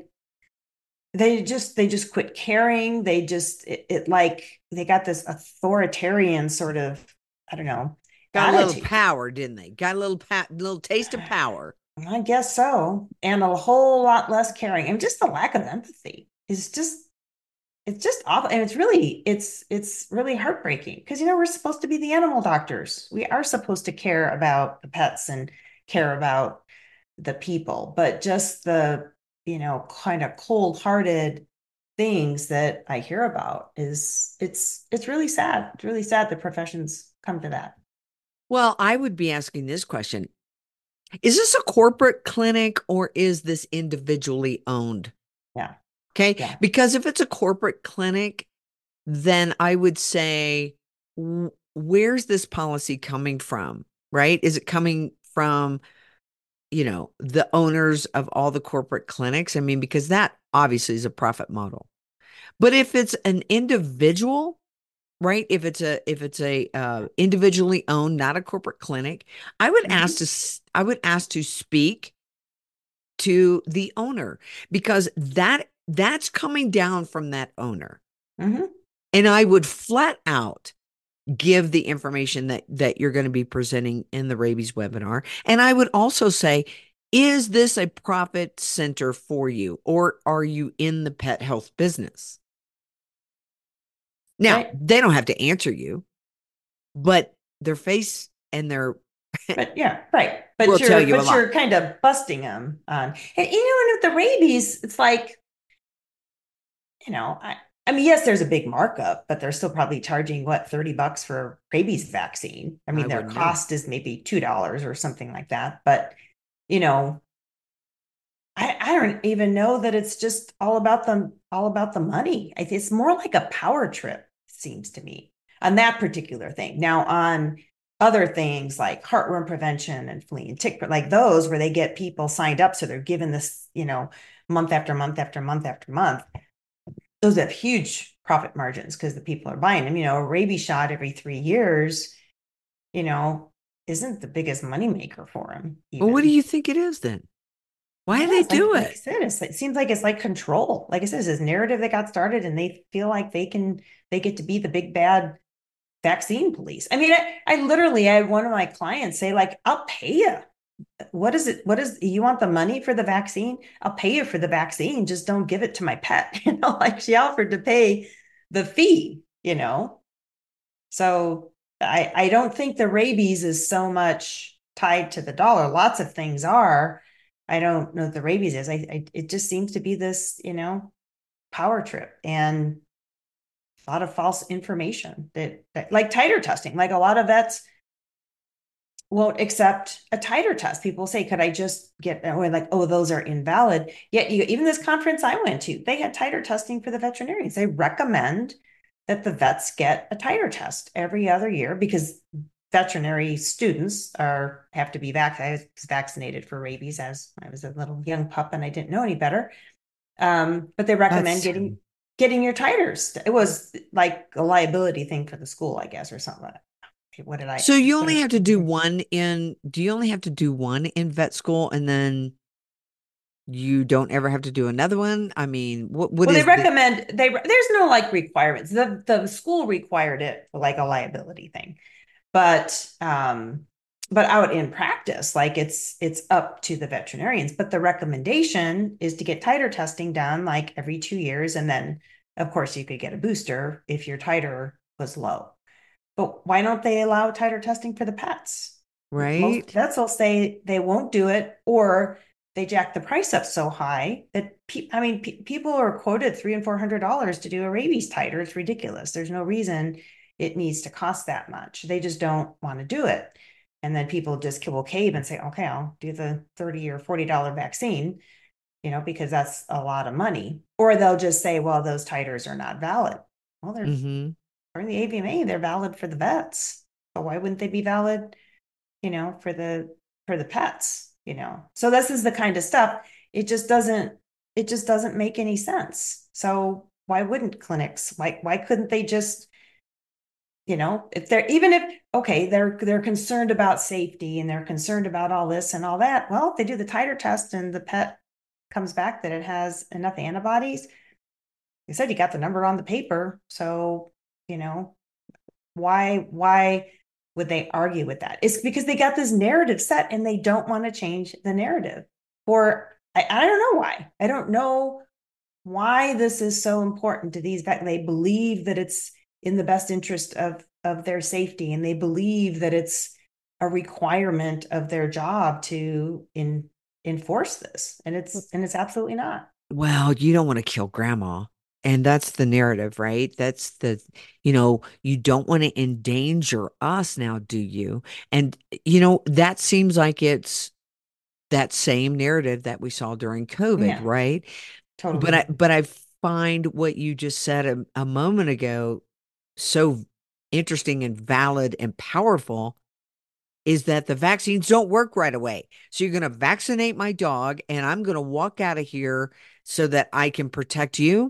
they just they just quit caring. They just it, it like they got this authoritarian sort of, I don't know, Got a little attitude. power, didn't they? Got a little pa- little taste of power. I guess so. And a whole lot less caring. And just the lack of empathy is just it's just awful. And it's really it's it's really heartbreaking because you know we're supposed to be the animal doctors. We are supposed to care about the pets and care about the people, but just the, you know, kind of cold-hearted things that I hear about is it's it's really sad. It's really sad the professions come to that. Well, I would be asking this question. Is this a corporate clinic or is this individually owned? Yeah. Okay. Yeah. Because if it's a corporate clinic, then I would say, w- where's this policy coming from? Right? Is it coming from, you know, the owners of all the corporate clinics? I mean, because that obviously is a profit model. But if it's an individual, right? If it's a if it's a uh, individually owned, not a corporate clinic, I would Mhm. ask to s- I would ask to speak to the owner because that that's coming down from that owner. Mhm. And I would flat out give the information that that you're going to be presenting in the rabies webinar. And I would also say, is this a profit center for you or are you in the pet health business? Now, Right. they don't have to answer you, but their face and their But yeah, right. will But tell you're you a but lot. you're kind of busting them on. And you know, and with the rabies, it's like, you know, I I mean, yes, there's a big markup, but they're still probably charging what, thirty bucks for rabies vaccine. I I mean, their wouldn't know. cost is maybe two dollars or something like that. But, you know, I, I don't even know that it's just all about them, all about the money. I think it's more like a power trip, it seems to me, on that particular thing. Now, on other things like heartworm prevention and flea and tick, like those where they get people signed up, so they're given this, you know, month after month after month after month. Those have huge profit margins because the people are buying them. You know, a rabies shot every three years, you know, isn't the biggest moneymaker for them, Well, what do even. you think it is then? Why do Yeah, they it's like do like I it? said, it's, it seems like it's like control. Like I said, it's this narrative that got started, and they feel like they can they get to be the big bad vaccine police. I mean, I, I literally I had one of my clients say, like, I'll pay you. What is it? What is you want the money for the vaccine? I'll pay you for the vaccine. Just don't give it to my pet. You know, like she offered to pay the fee, you know. So I I don't think the rabies is so much tied to the dollar. Lots of things are. I don't know what the rabies is. I, I it just seems to be this, you know, power trip and a lot of false information that, that like titer testing. Like a lot of vets won't accept a titer test. People say, could I just get, or like, oh, those are invalid. Yet you, even this conference I went to, they had titer testing for the veterinarians. They recommend that the vets get a titer test every other year because veterinary students are have to be vaccinated. I was vaccinated for rabies as I was a little young pup and I didn't know any better. Um, but they recommend That's getting getting your titers. It was like a liability thing for the school, I guess, or something like that. What did I? so you What only did have to do one in, do you only have to do one in vet school and then you don't ever have to do another one? I mean, what what Well, they is the recommend they there's no like requirements. The the school required it for like a liability thing. But um but out in practice, like it's it's up to the veterinarians. But the recommendation is to get titer testing done like every two years. And then of course you could get a booster if your titer was low. But why don't they allow titer testing for the pets? Most right? vets will say they won't do it, or they jack the price up so high that pe- I mean, pe- people are quoted three and four hundred dollars to do a rabies titer. It's ridiculous. There's no reason it needs to cost that much. They just don't want to do it. And then people just will cave and say, okay, I'll do the thirty or forty dollar vaccine, you know, because that's a lot of money. Or they'll just say, well, those titers are not valid. Well, they're Mm-hmm. or in the A V M A, they're valid for the vets. But why wouldn't they be valid, you know, for the for the pets, you know? So this is the kind of stuff. It just doesn't it just doesn't make any sense. So why wouldn't clinics? Why why couldn't they just, you know, if they're even if okay, they're they're concerned about safety and they're concerned about all this and all that. Well, if they do the titer test and the pet comes back that it has enough antibodies, they said you got the number on the paper. So, you know, why why would they argue with that? It's because they got this narrative set and they don't want to change the narrative. Or I, I don't know why. I don't know why this is so important to these vet. They believe that it's in the best interest of of their safety, and they believe that it's a requirement of their job to in, enforce this, and it's and it's absolutely not. Well, you don't want to kill grandma. And that's the narrative, right? That's the, you know, you don't want to endanger us now, do you? And, you know, that seems like it's that same narrative that we saw during COVID, Yeah, right? But totally. I, but I find what you just said a, a moment ago so interesting and valid and powerful is that the vaccines don't work right away. So you're going to vaccinate my dog and I'm going to walk out of here so that I can protect you.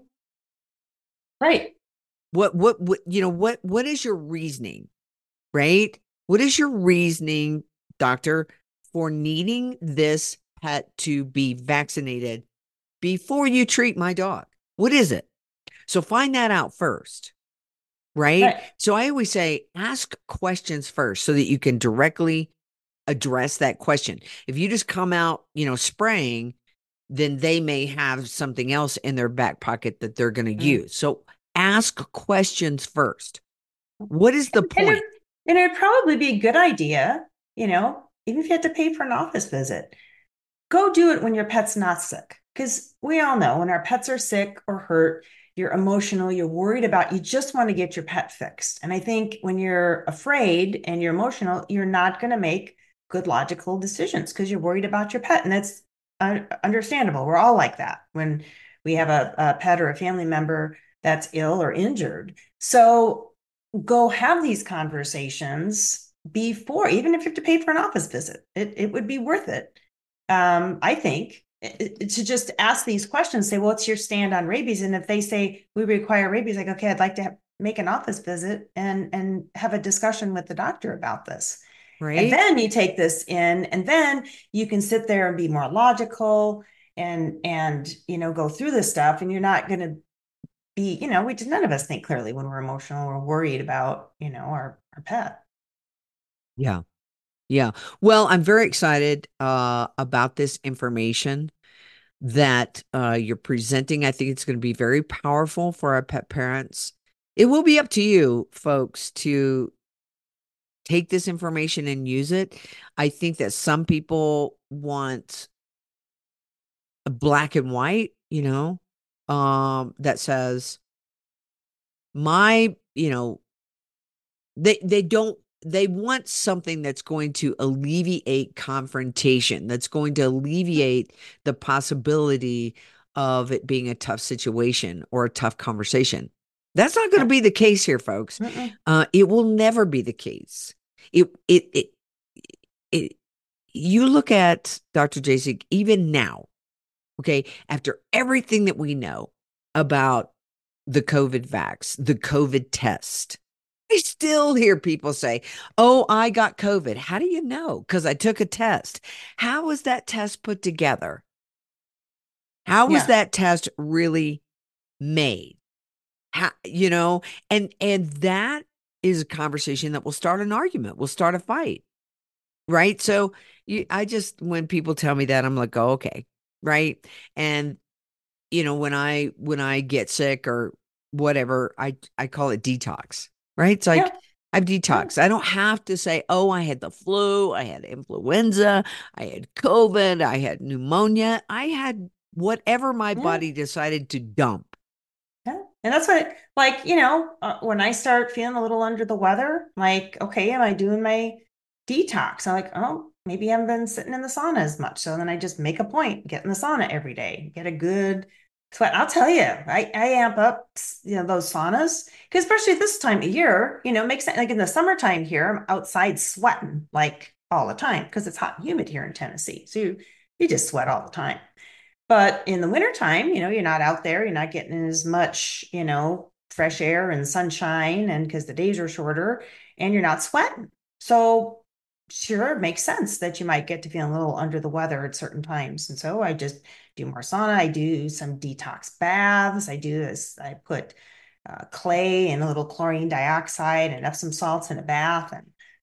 Right. What, what, what, you know, what, what is your reasoning, right? What is your reasoning, doctor, for needing this pet to be vaccinated before you treat my dog? What is it? So find that out first, right? Right. So I always say, ask questions first so that you can directly address that question. If you just come out, you know, spraying, then they may have something else in their back pocket that they're going to Mm. use. So ask questions first. What is the And it, point? and it'd probably be a good idea, you know, even if you have to pay for an office visit, go do it when your pet's not sick. Because we all know when our pets are sick or hurt, you're emotional, you're worried about, you just want to get your pet fixed. And I think when you're afraid and you're emotional, you're not going to make good logical decisions because you're worried about your pet. And that's uh, understandable. We're all like that when we have a, a pet or a family member that's ill or injured. So go have these conversations before, even if you have to pay for an office visit, it, it would be worth it. Um, I think it, it, to just ask these questions, say, well, what's your stand on rabies? And if they say we require rabies, like, okay, I'd like to have, make an office visit and, and have a discussion with the doctor about this. And Right? then you take this in, and then you can sit there and be more logical and, and, you know, go through this stuff, and you're not going to be, you know, we just, none of us think clearly when we're emotional or worried about, you know, our, our pet. Yeah. Yeah. Well, I'm very excited uh, about this information that uh, you're presenting. I think it's going to be very powerful for our pet parents. It will be up to you, folks, to take this information and use it. I think that some people want a black and white, you know, um, that says my, you know, they they don't they want something that's going to alleviate confrontation, that's going to alleviate the possibility of it being a tough situation or a tough conversation. That's not going to Yeah. be the case here, folks. Mm-mm. Uh, it will never be the case. It it it it. You look at doctor Jasek even now, okay, after everything that we know about the COVID vax, the COVID test. I still hear people say, oh, I got COVID. How do you know? Because I took a test. How was that test put together? How was Yeah. that test really made? How, you know, and and that is a conversation that will start an argument, will start a fight, right? So you, I just, when people tell me that, I'm like, oh, okay, right? And you know, when I when I get sick or whatever, I I call it detox, right? It's Yeah. like I've Yeah. detoxed. I don't have to say, oh, I had the flu, I had influenza, I had COVID, I had pneumonia. I had whatever my Yeah. body decided to dump. Yeah. And that's what, like, you know, uh, when I start feeling a little under the weather, like, okay, am I doing my detox? I'm like, oh, maybe I haven't been sitting in the sauna as much. So then I just make a point, get in the sauna every day, get a good sweat. I'll tell you, I, I amp up, you know, those saunas, because especially this time of year, you know, makes sense. Like in the summertime here, I'm outside sweating like all the time because it's hot and humid here in Tennessee. So you, you just sweat all the time. But in the wintertime, you know, you're not out there, you're not getting as much, you know, fresh air and sunshine, and because the days are shorter and you're not sweating. So sure, it makes sense that you might get to feel a little under the weather at certain times. And so I just do more sauna. I do some detox baths. I do this, I put uh, clay and a little chlorine dioxide and Epsom salts in a bath and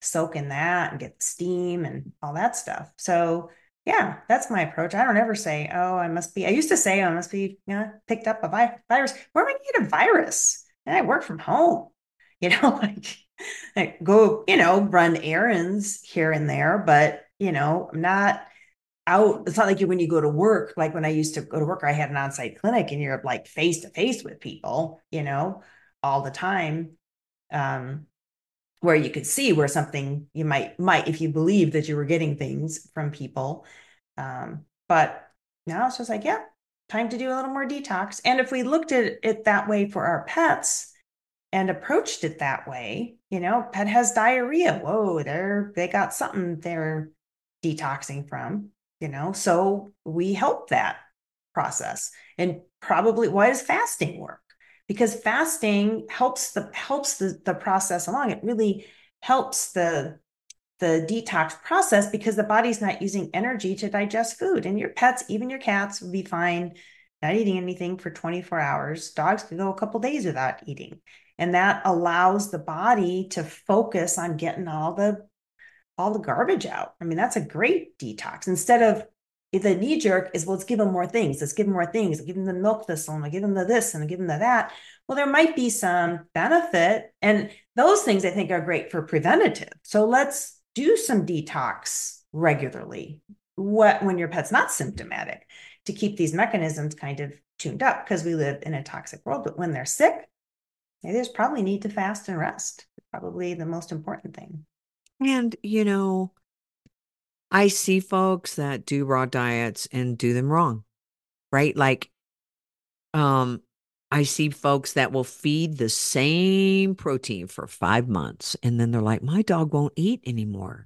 soak in that and get the steam and all that stuff. So yeah, that's my approach. I don't ever say, oh, I must be, I used to say, oh, I must be, you know, picked up a vi- virus. Where am I going to get a virus? And I work from home, you know, like I go, you know, run errands here and there, but, you know, I'm not out. It's not like you, when you go to work, like when I used to go to work, I had an on-site clinic and you're like face to face with people, you know, all the time. Um, where you could see where something you might might if you believe that you were getting things from people. Um, but now it's just like, yeah, time to do a little more detox. And if we looked at it that way for our pets and approached it that way, you know, pet has diarrhea. Whoa, they're they got something they're detoxing from, you know. So we help that process. And probably, why does fasting work? Because fasting helps the helps the, the process along. It really helps the the detox process because the body's not using energy to digest food. And your pets, even your cats, will be fine not eating anything for twenty-four hours. Dogs can go a couple days without eating. And that allows the body to focus on getting all the all the garbage out. I mean, that's a great detox. Instead of the knee jerk is, well, let's give them more things. Let's give them more things. I'll give them the milk thistle and I'll give them the this and I'll give them the that. Well, there might be some benefit. And those things I think are great for preventative. So let's do some detox regularly what, when your pet's not symptomatic, to keep these mechanisms kind of tuned up, because we live in a toxic world. But when they're sick, they just probably need to fast and rest. Probably the most important thing. And, you know, I see folks that do raw diets and do them wrong, right? Like, um, I see folks that will feed the same protein for five months and then they're like, my dog won't eat anymore.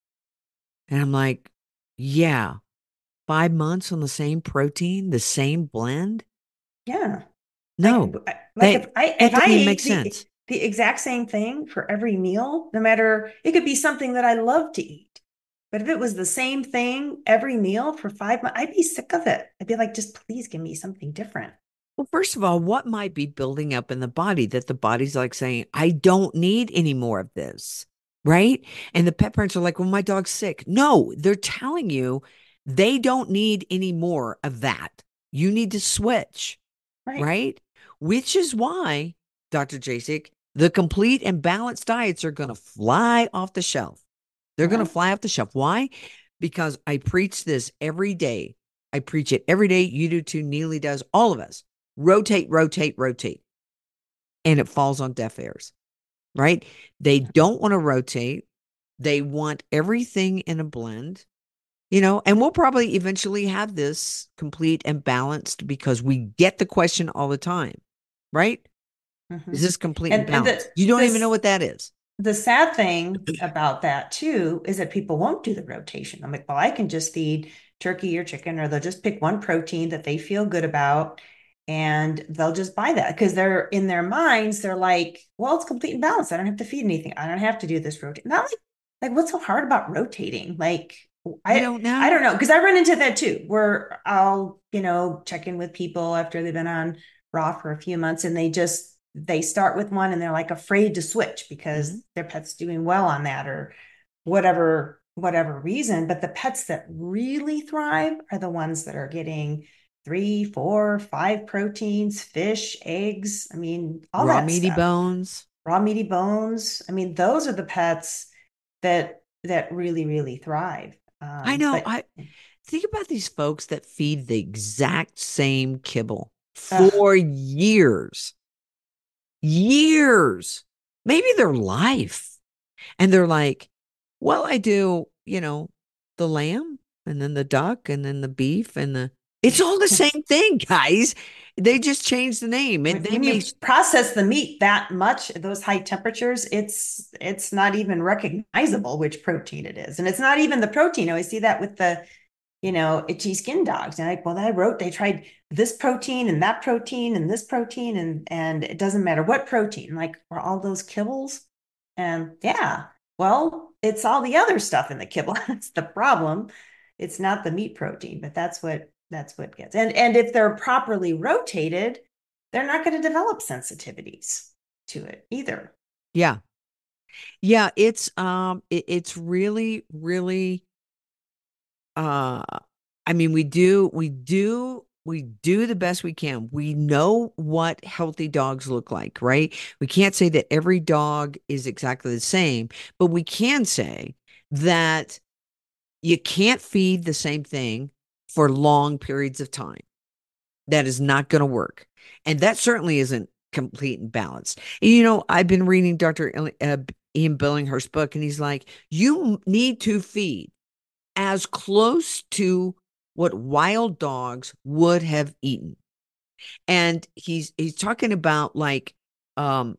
And I'm like, yeah, five months on the same protein, the same blend? Yeah. No, Like, like that, if I that if I doesn't even make ate the, sense. the exact same thing for every meal, no matter, it could be something that I love to eat. But if it was the same thing every meal for five months, I'd be sick of it. I'd be like, just please give me something different. Well, first of all, what might be building up in the body that the body's like saying, I don't need any more of this, right? And the pet parents are like, well, my dog's sick. No, they're telling you they don't need any more of that. You need to switch, Right. right? Which is why, Doctor Jasek, the complete and balanced diets are going to fly off the shelf. They're going to Right. fly off the shelf. Why? Because I preach this every day. I preach it every day. You do too. Neely does. All of us. Rotate, rotate, rotate. And it falls on deaf ears, right? They don't want to rotate. They want everything in a blend, you know, and we'll probably eventually have this complete and balanced because we get the question all the time, right? Mhm. Is this complete and, And, and balanced? the, You don't this, even know what that is. the sad thing about that too is that people won't do the rotation. I'm like, well, I can just feed turkey or chicken, or they'll just pick one protein that they feel good about and they'll just buy that because they're in their minds, they're like, well, it's complete and balanced. I don't have to feed anything. I don't have to do this rotate. Not like, like what's so hard about rotating? Like, I I don't know. I don't know, because I run into that too, where I'll, you know, check in with people after they've been on raw for a few months and they just they start with one and they're like afraid to switch because mm-hmm. their pet's doing well on that or whatever whatever reason. But the pets that really thrive are the ones that are getting three, four, five proteins, fish, eggs. I mean, all raw that meaty stuff. bones, raw meaty bones. I mean, those are the pets that that really, really thrive. Um, I know. But, I think about these folks that feed the exact same kibble for ugh. years, years, maybe their life. And they're like, well, I do, you know, the lamb and then the duck and then the beef and the, it's all the same thing, guys. They just changed the name. When, they when may... you process the meat that much at those high temperatures, it's it's not even recognizable which protein it is. And it's not even the protein. I always see that with the, you know, itchy skin dogs. And like, well, I wrote, they tried this protein and that protein and this protein, and and it doesn't matter what protein, like for all those kibbles. And yeah, well, it's all the other stuff in the kibble. That's the problem. It's not the meat protein, but that's what that's what gets. And and if they're properly rotated, they're not going to develop sensitivities to it either. Yeah. Yeah, it's um it, it's really, really uh I mean, we do we do we do the best we can. We know what healthy dogs look like, right? We can't say that every dog is exactly the same, but we can say that you can't feed the same thing for long periods of time. That is not going to work. And that certainly isn't complete and balanced. And, you know, I've been reading doctor Il- uh, Ian Billinghurst's book, and he's like, you need to feed as close to what wild dogs would have eaten. And he's he's talking about like um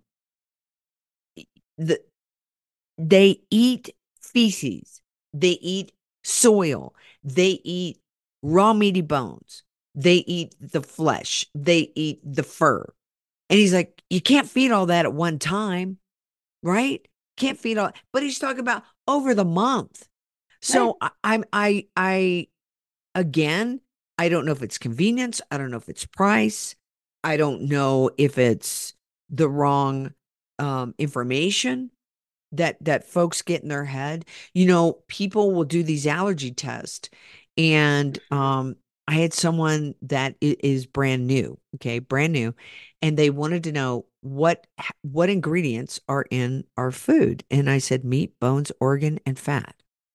the they eat feces, they eat soil, they eat raw meaty bones, they eat the flesh, they eat the fur. And he's like, you can't feed all that at one time, right? Can't feed all, but he's talking about over the month. Right. So I, I'm I I again, I don't know if it's convenience, I don't know if it's price, I don't know if it's the wrong um information that that folks get in their head. You know, people will do these allergy tests, and um I had someone that i- is brand new, okay, brand new, and they wanted to know what h- what ingredients are in our food. And I said meat, bones, organ, and fat,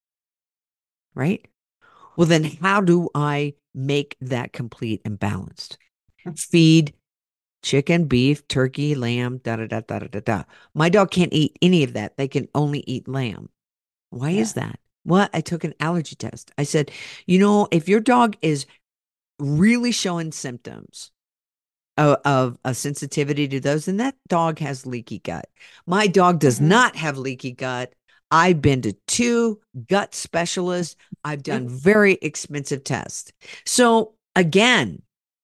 right? Well, then how do I make that complete and balanced? Feed chicken, beef, turkey, lamb, da da da da da da da. My dog can't eat any of that. They can only eat lamb. Why is Yeah. that? Well, I took an allergy test. I said, you know, if your dog is really showing symptoms of, of a sensitivity to those, then that dog has leaky gut. My dog does Hmm. not have leaky gut. I've been to two gut specialists. I've done very expensive tests. So again,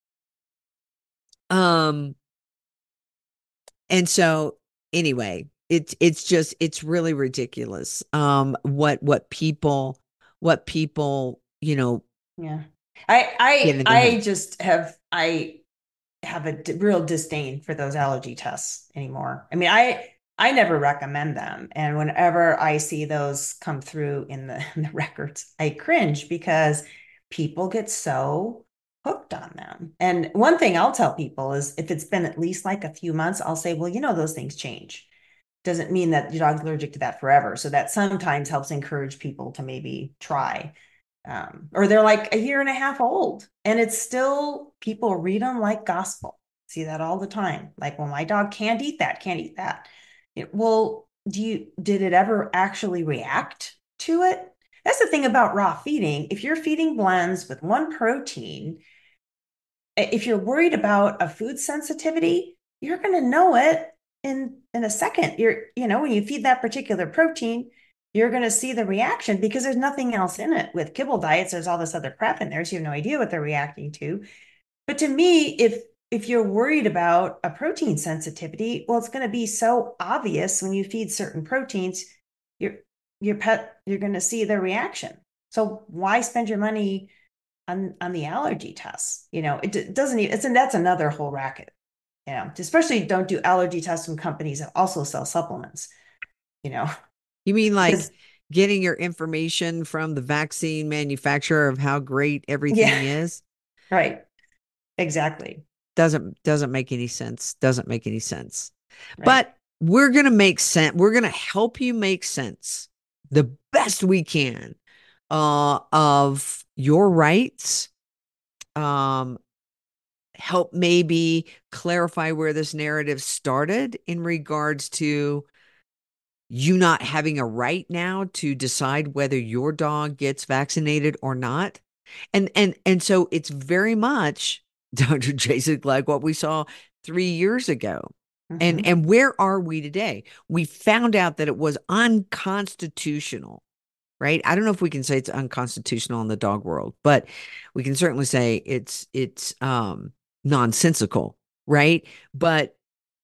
um, and so anyway, it's it's just it's really ridiculous. Um, what what people what people, you know, Yeah. I get I in their I head. just have I have a d- real disdain for those allergy tests anymore. I mean, I I never recommend them, and whenever I see those come through in the, in the records, I cringe because people get so hooked on them. And one thing I'll tell people is if it's been at least like a few months, I'll say, well, you know, those things change. Doesn't mean that your dog's allergic to that forever. So that sometimes helps encourage people to maybe try, um, or they're like a year and a half old and it's still people read them like gospel. See that all the time, like, well, my dog can't eat that, can't eat that. It, well, do you did it ever actually react to it? That's the thing about raw feeding. If you're feeding blends with one protein, if you're worried about a food sensitivity, you're going to know it in in a second. You're, you know, when you feed that particular protein, you're going to see the reaction because there's nothing else in it. With kibble diets, there's all this other crap in there, so you have no idea what they're reacting to. But to me, if if you're worried about a protein sensitivity, well, it's going to be so obvious when you feed certain proteins, your your pet, you're going to see their reaction. So why spend your money on on the allergy tests? You know, it, it doesn't even, it's, and that's another whole racket. You know, especially don't do allergy tests from companies that also sell supplements, you know, You mean like because getting your information from the vaccine manufacturer of how great yeah, everything is? right. Exactly. Doesn't doesn't make any sense. Doesn't make any sense. Right. But we're gonna make sense. We're gonna help you make sense the best we can uh of your rights. Um, help maybe clarify where this narrative started in regards to you not having a right now to decide whether your dog gets vaccinated or not. And and and so it's very much doctor Jason, like what we saw three years ago. And Mm-hmm. and where are we today? We found out that it was unconstitutional, right? I don't know if we can say it's unconstitutional in the dog world, but we can certainly say it's it's um nonsensical, right? But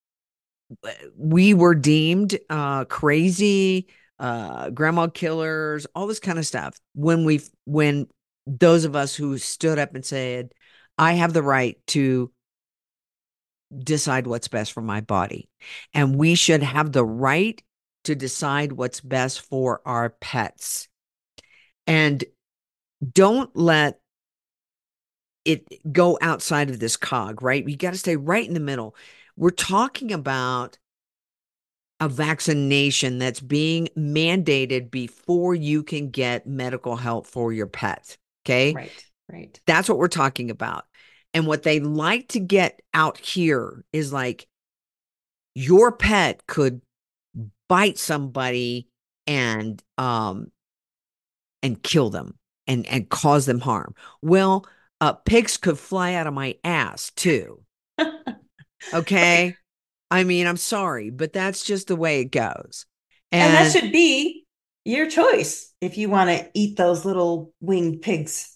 we were deemed uh crazy, uh grandma killers, all this kind of stuff when we when those of us who stood up and said, I have the right to decide what's best for my body, and we should have the right to decide what's best for our pets. And don't let it go outside of this cog, right? You got to stay right in the middle. We're talking about a vaccination that's being mandated before you can get medical help for your pet. Okay. Right. Right. That's what we're talking about. And what they like to get out here is like your pet could bite somebody and um and kill them and and cause them harm. Well, uh pigs could fly out of my ass too. Okay? I mean, I'm sorry, but that's just the way it goes. And that And should be your choice if you want to eat those little winged pigs.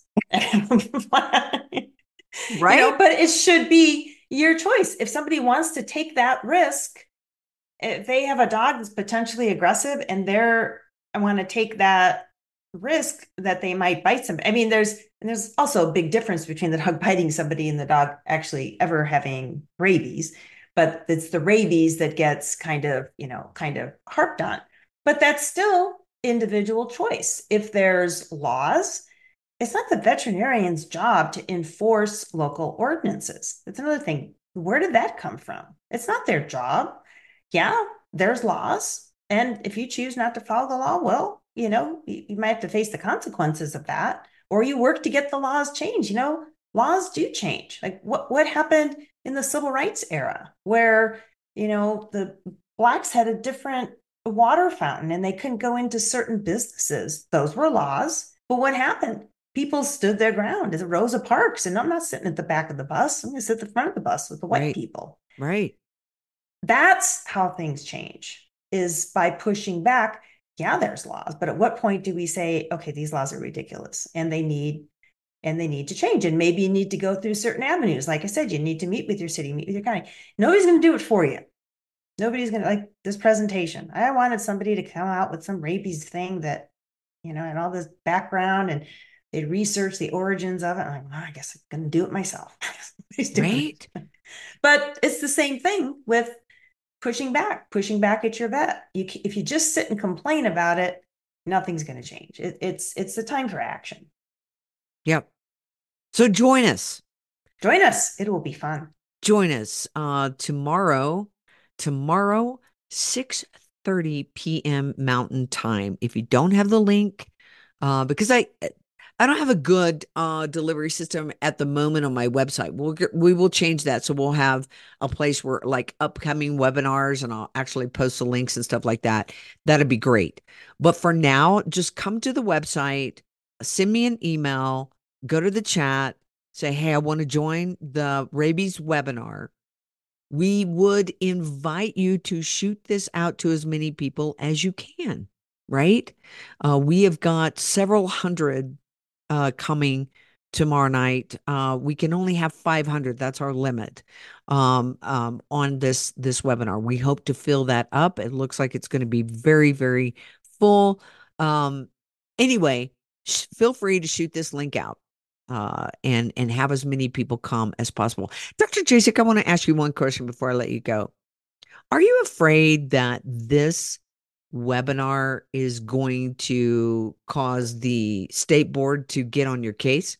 You right? know, but it should be your choice. If somebody wants to take that risk, if they have a dog that's potentially aggressive and they're I want to take that risk that they might bite somebody. I mean, there's and there's also a big difference between the dog biting somebody and the dog actually ever having rabies. But it's the rabies that gets kind of, you know, kind of harped on. But that's still individual choice. If there's laws, it's not the veterinarian's job to enforce local ordinances. That's another thing. Where did that come from? It's not their job. Yeah, there's laws. And if you choose not to follow the law, well, you know, you, you might have to face the consequences of that, or you work to get the laws changed. You know, laws do change. Like what, what happened in the civil rights era where, you know, the blacks had a different water fountain and they couldn't go into certain businesses. Those were laws. But what happened? People stood their ground as Rosa Parks. And I'm not sitting at the back of the bus. I'm going to sit at the front of the bus with the white Right. people. Right. That's how things change, is by pushing back. Yeah, there's laws. But at what point do we say, okay, these laws are ridiculous and they need and they need to change? And maybe you need to go through certain avenues. Like I said, you need to meet with your city, meet with your county. Nobody's going to do it for you. Nobody's going to, like this presentation. I wanted somebody to come out with some rabies thing that, you know, and all this background, and they'd research the origins of it. I'm like, well, I guess I'm going to do it myself. Right. But it's the same thing with pushing back, pushing back at your vet. You, if you just sit and complain about it, nothing's going to change. It, it's it's the time for action. Yep. So join us. Join us. It will be fun. Join us uh tomorrow. Tomorrow, six thirty p.m. Mountain Time. If you don't have the link, uh, because I I don't have a good uh delivery system at the moment on my website. We'll get, we will change that, so we'll have a place where like upcoming webinars, and I'll actually post the links and stuff like that. That'd be great. But for now, just come to the website, send me an email, go to the chat, say, hey, I want to join the rabies webinar. We would invite you to shoot this out to as many people as you can, right? Uh, we have got several hundred uh, coming tomorrow night. Uh, we can only have five hundred. That's our limit um, um, on this, this webinar. We hope to fill that up. It looks like it's going to be very, very full. Um, anyway, sh- feel free to shoot this link out. Uh, and and have as many people come as possible. Doctor Jasek, I want to ask you one question before I let you go. Are you afraid that this webinar is going to cause the state board to get on your case?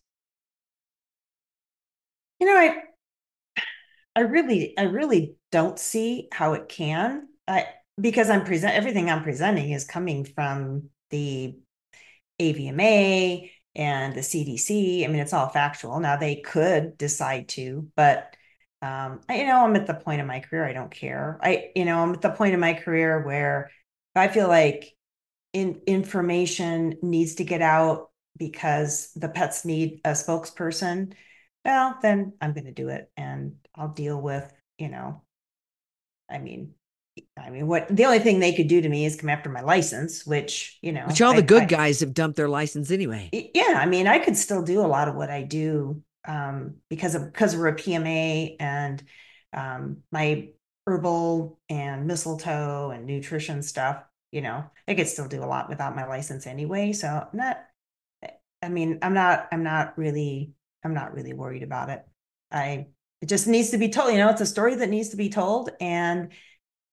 You know, I I really I really don't see how it can. I because I'm present everything I'm presenting is coming from the A V M A and the C D C. I mean, it's all factual. Now they could decide to, but um, I, you know, I'm at the point in my career, I don't care. I, you know, I'm at the point in my career where I feel like in, information needs to get out because the pets need a spokesperson. Well, then I'm going to do it, and I'll deal with, you know, I mean, I mean, what the only thing they could do to me is come after my license, which, you know, Which all I, the good I, guys have dumped their license anyway. yeah, I mean, I could still do a lot of what I do um, because of because we're a P M A, and um, my herbal and mistletoe and nutrition stuff. You know, I could still do a lot without my license anyway. So I'm not. I mean, I'm not. I'm not really. I'm not really worried about it. I. It just needs to be told. You know, it's a story that needs to be told, and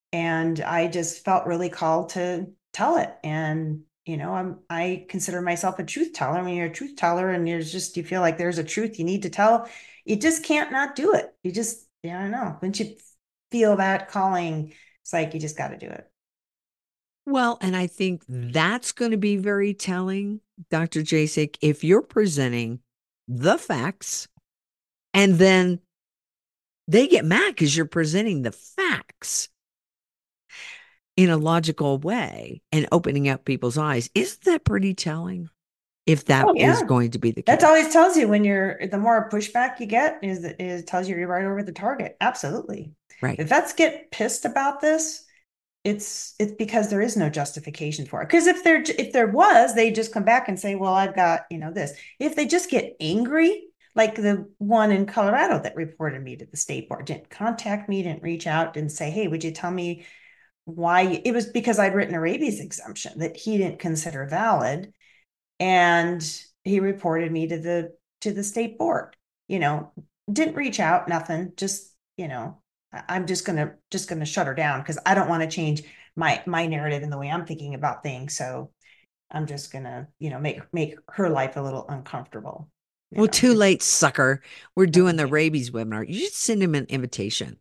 And I just felt really called to tell it. And, you know, I'm, I consider myself a truth teller. When you're a truth teller and you're just, you feel like there's a truth you need to tell, you just can't not do it. You just, yeah, I don't know. Once you feel that calling, it's like, you just got to do it. Well, and I think that's going to be very telling, Doctor Jasek, if you're presenting the facts and then they get mad because you're presenting the facts in a logical way and opening up people's eyes. Isn't that pretty telling? If that Oh, yeah. is going to be the case. That always tells you when you're, the more pushback you get is, is tells you you're right over the target. Absolutely. Right. If vets get pissed about this, it's, it's because there is no justification for it. Because if there, if there was, they just come back and say, well, I've got, you know, this. If they just get angry, like the one in Colorado that reported me to the state board, didn't contact me, didn't reach out, didn't say, hey, would you tell me why? It was because I'd written a rabies exemption that he didn't consider valid. And he reported me to the, to the state board, you know, didn't reach out, nothing, just, you know, I'm just going to, just going to shut her down because I don't want to change my, my narrative and the way I'm thinking about things. So I'm just going to, you know, make, make her life a little uncomfortable. Well, know? too late, sucker. We're doing the rabies webinar. You should send him an invitation.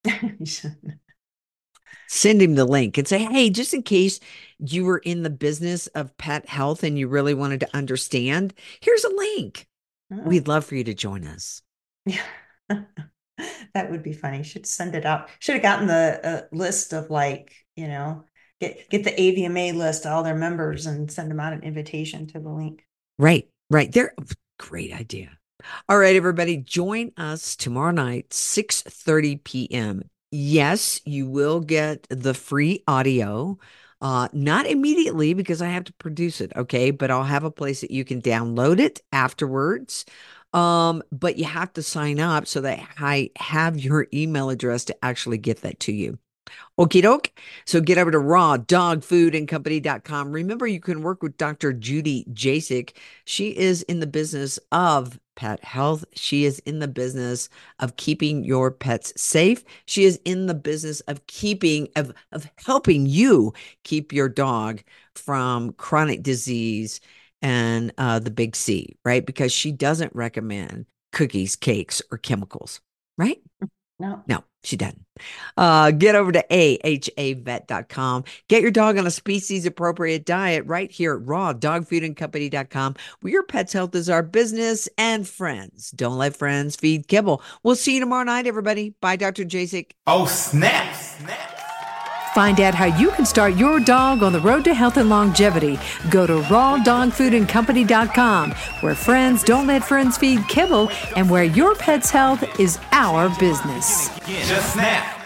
Send him the link and say, hey, just in case you were in the business of pet health and you really wanted to understand, here's a link. Uh-huh. We'd love for you to join us. Yeah, that would be funny. Should send it out. Should have gotten the uh, list of like, you know, get, get the A V M A list, all their members and send them out an invitation to the link. Right, right. They're great idea. All right, everybody, join us tomorrow night, six thirty p.m. Yes, you will get the free audio, uh, not immediately because I have to produce it, okay? But I'll have a place that you can download it afterwards. Um, but you have to sign up so that I have your email address to actually get that to you. Okie doke. So get over to raw dog food and company dot com. Remember, you can work with Doctor Judy Jasek. She is in the business of pet health. She is in the business of keeping your pets safe. She is in the business of keeping, of, of helping you keep your dog from chronic disease and uh, the big C, right? Because she doesn't recommend cookies, cakes, or chemicals, right? No. No, she doesn't. Uh, get over to A H A vet dot com. Get your dog on a species-appropriate diet right here at raw dog food and company dot com, where your pet's health is our business and friends. Don't let friends feed kibble. We'll see you tomorrow night, everybody. Bye, Doctor Jasek. Oh, snap, snap. Find out how you can start your dog on the road to health and longevity. Go to raw dog food and company dot com, where friends don't let friends feed kibble and where your pet's health is our business. Just snap.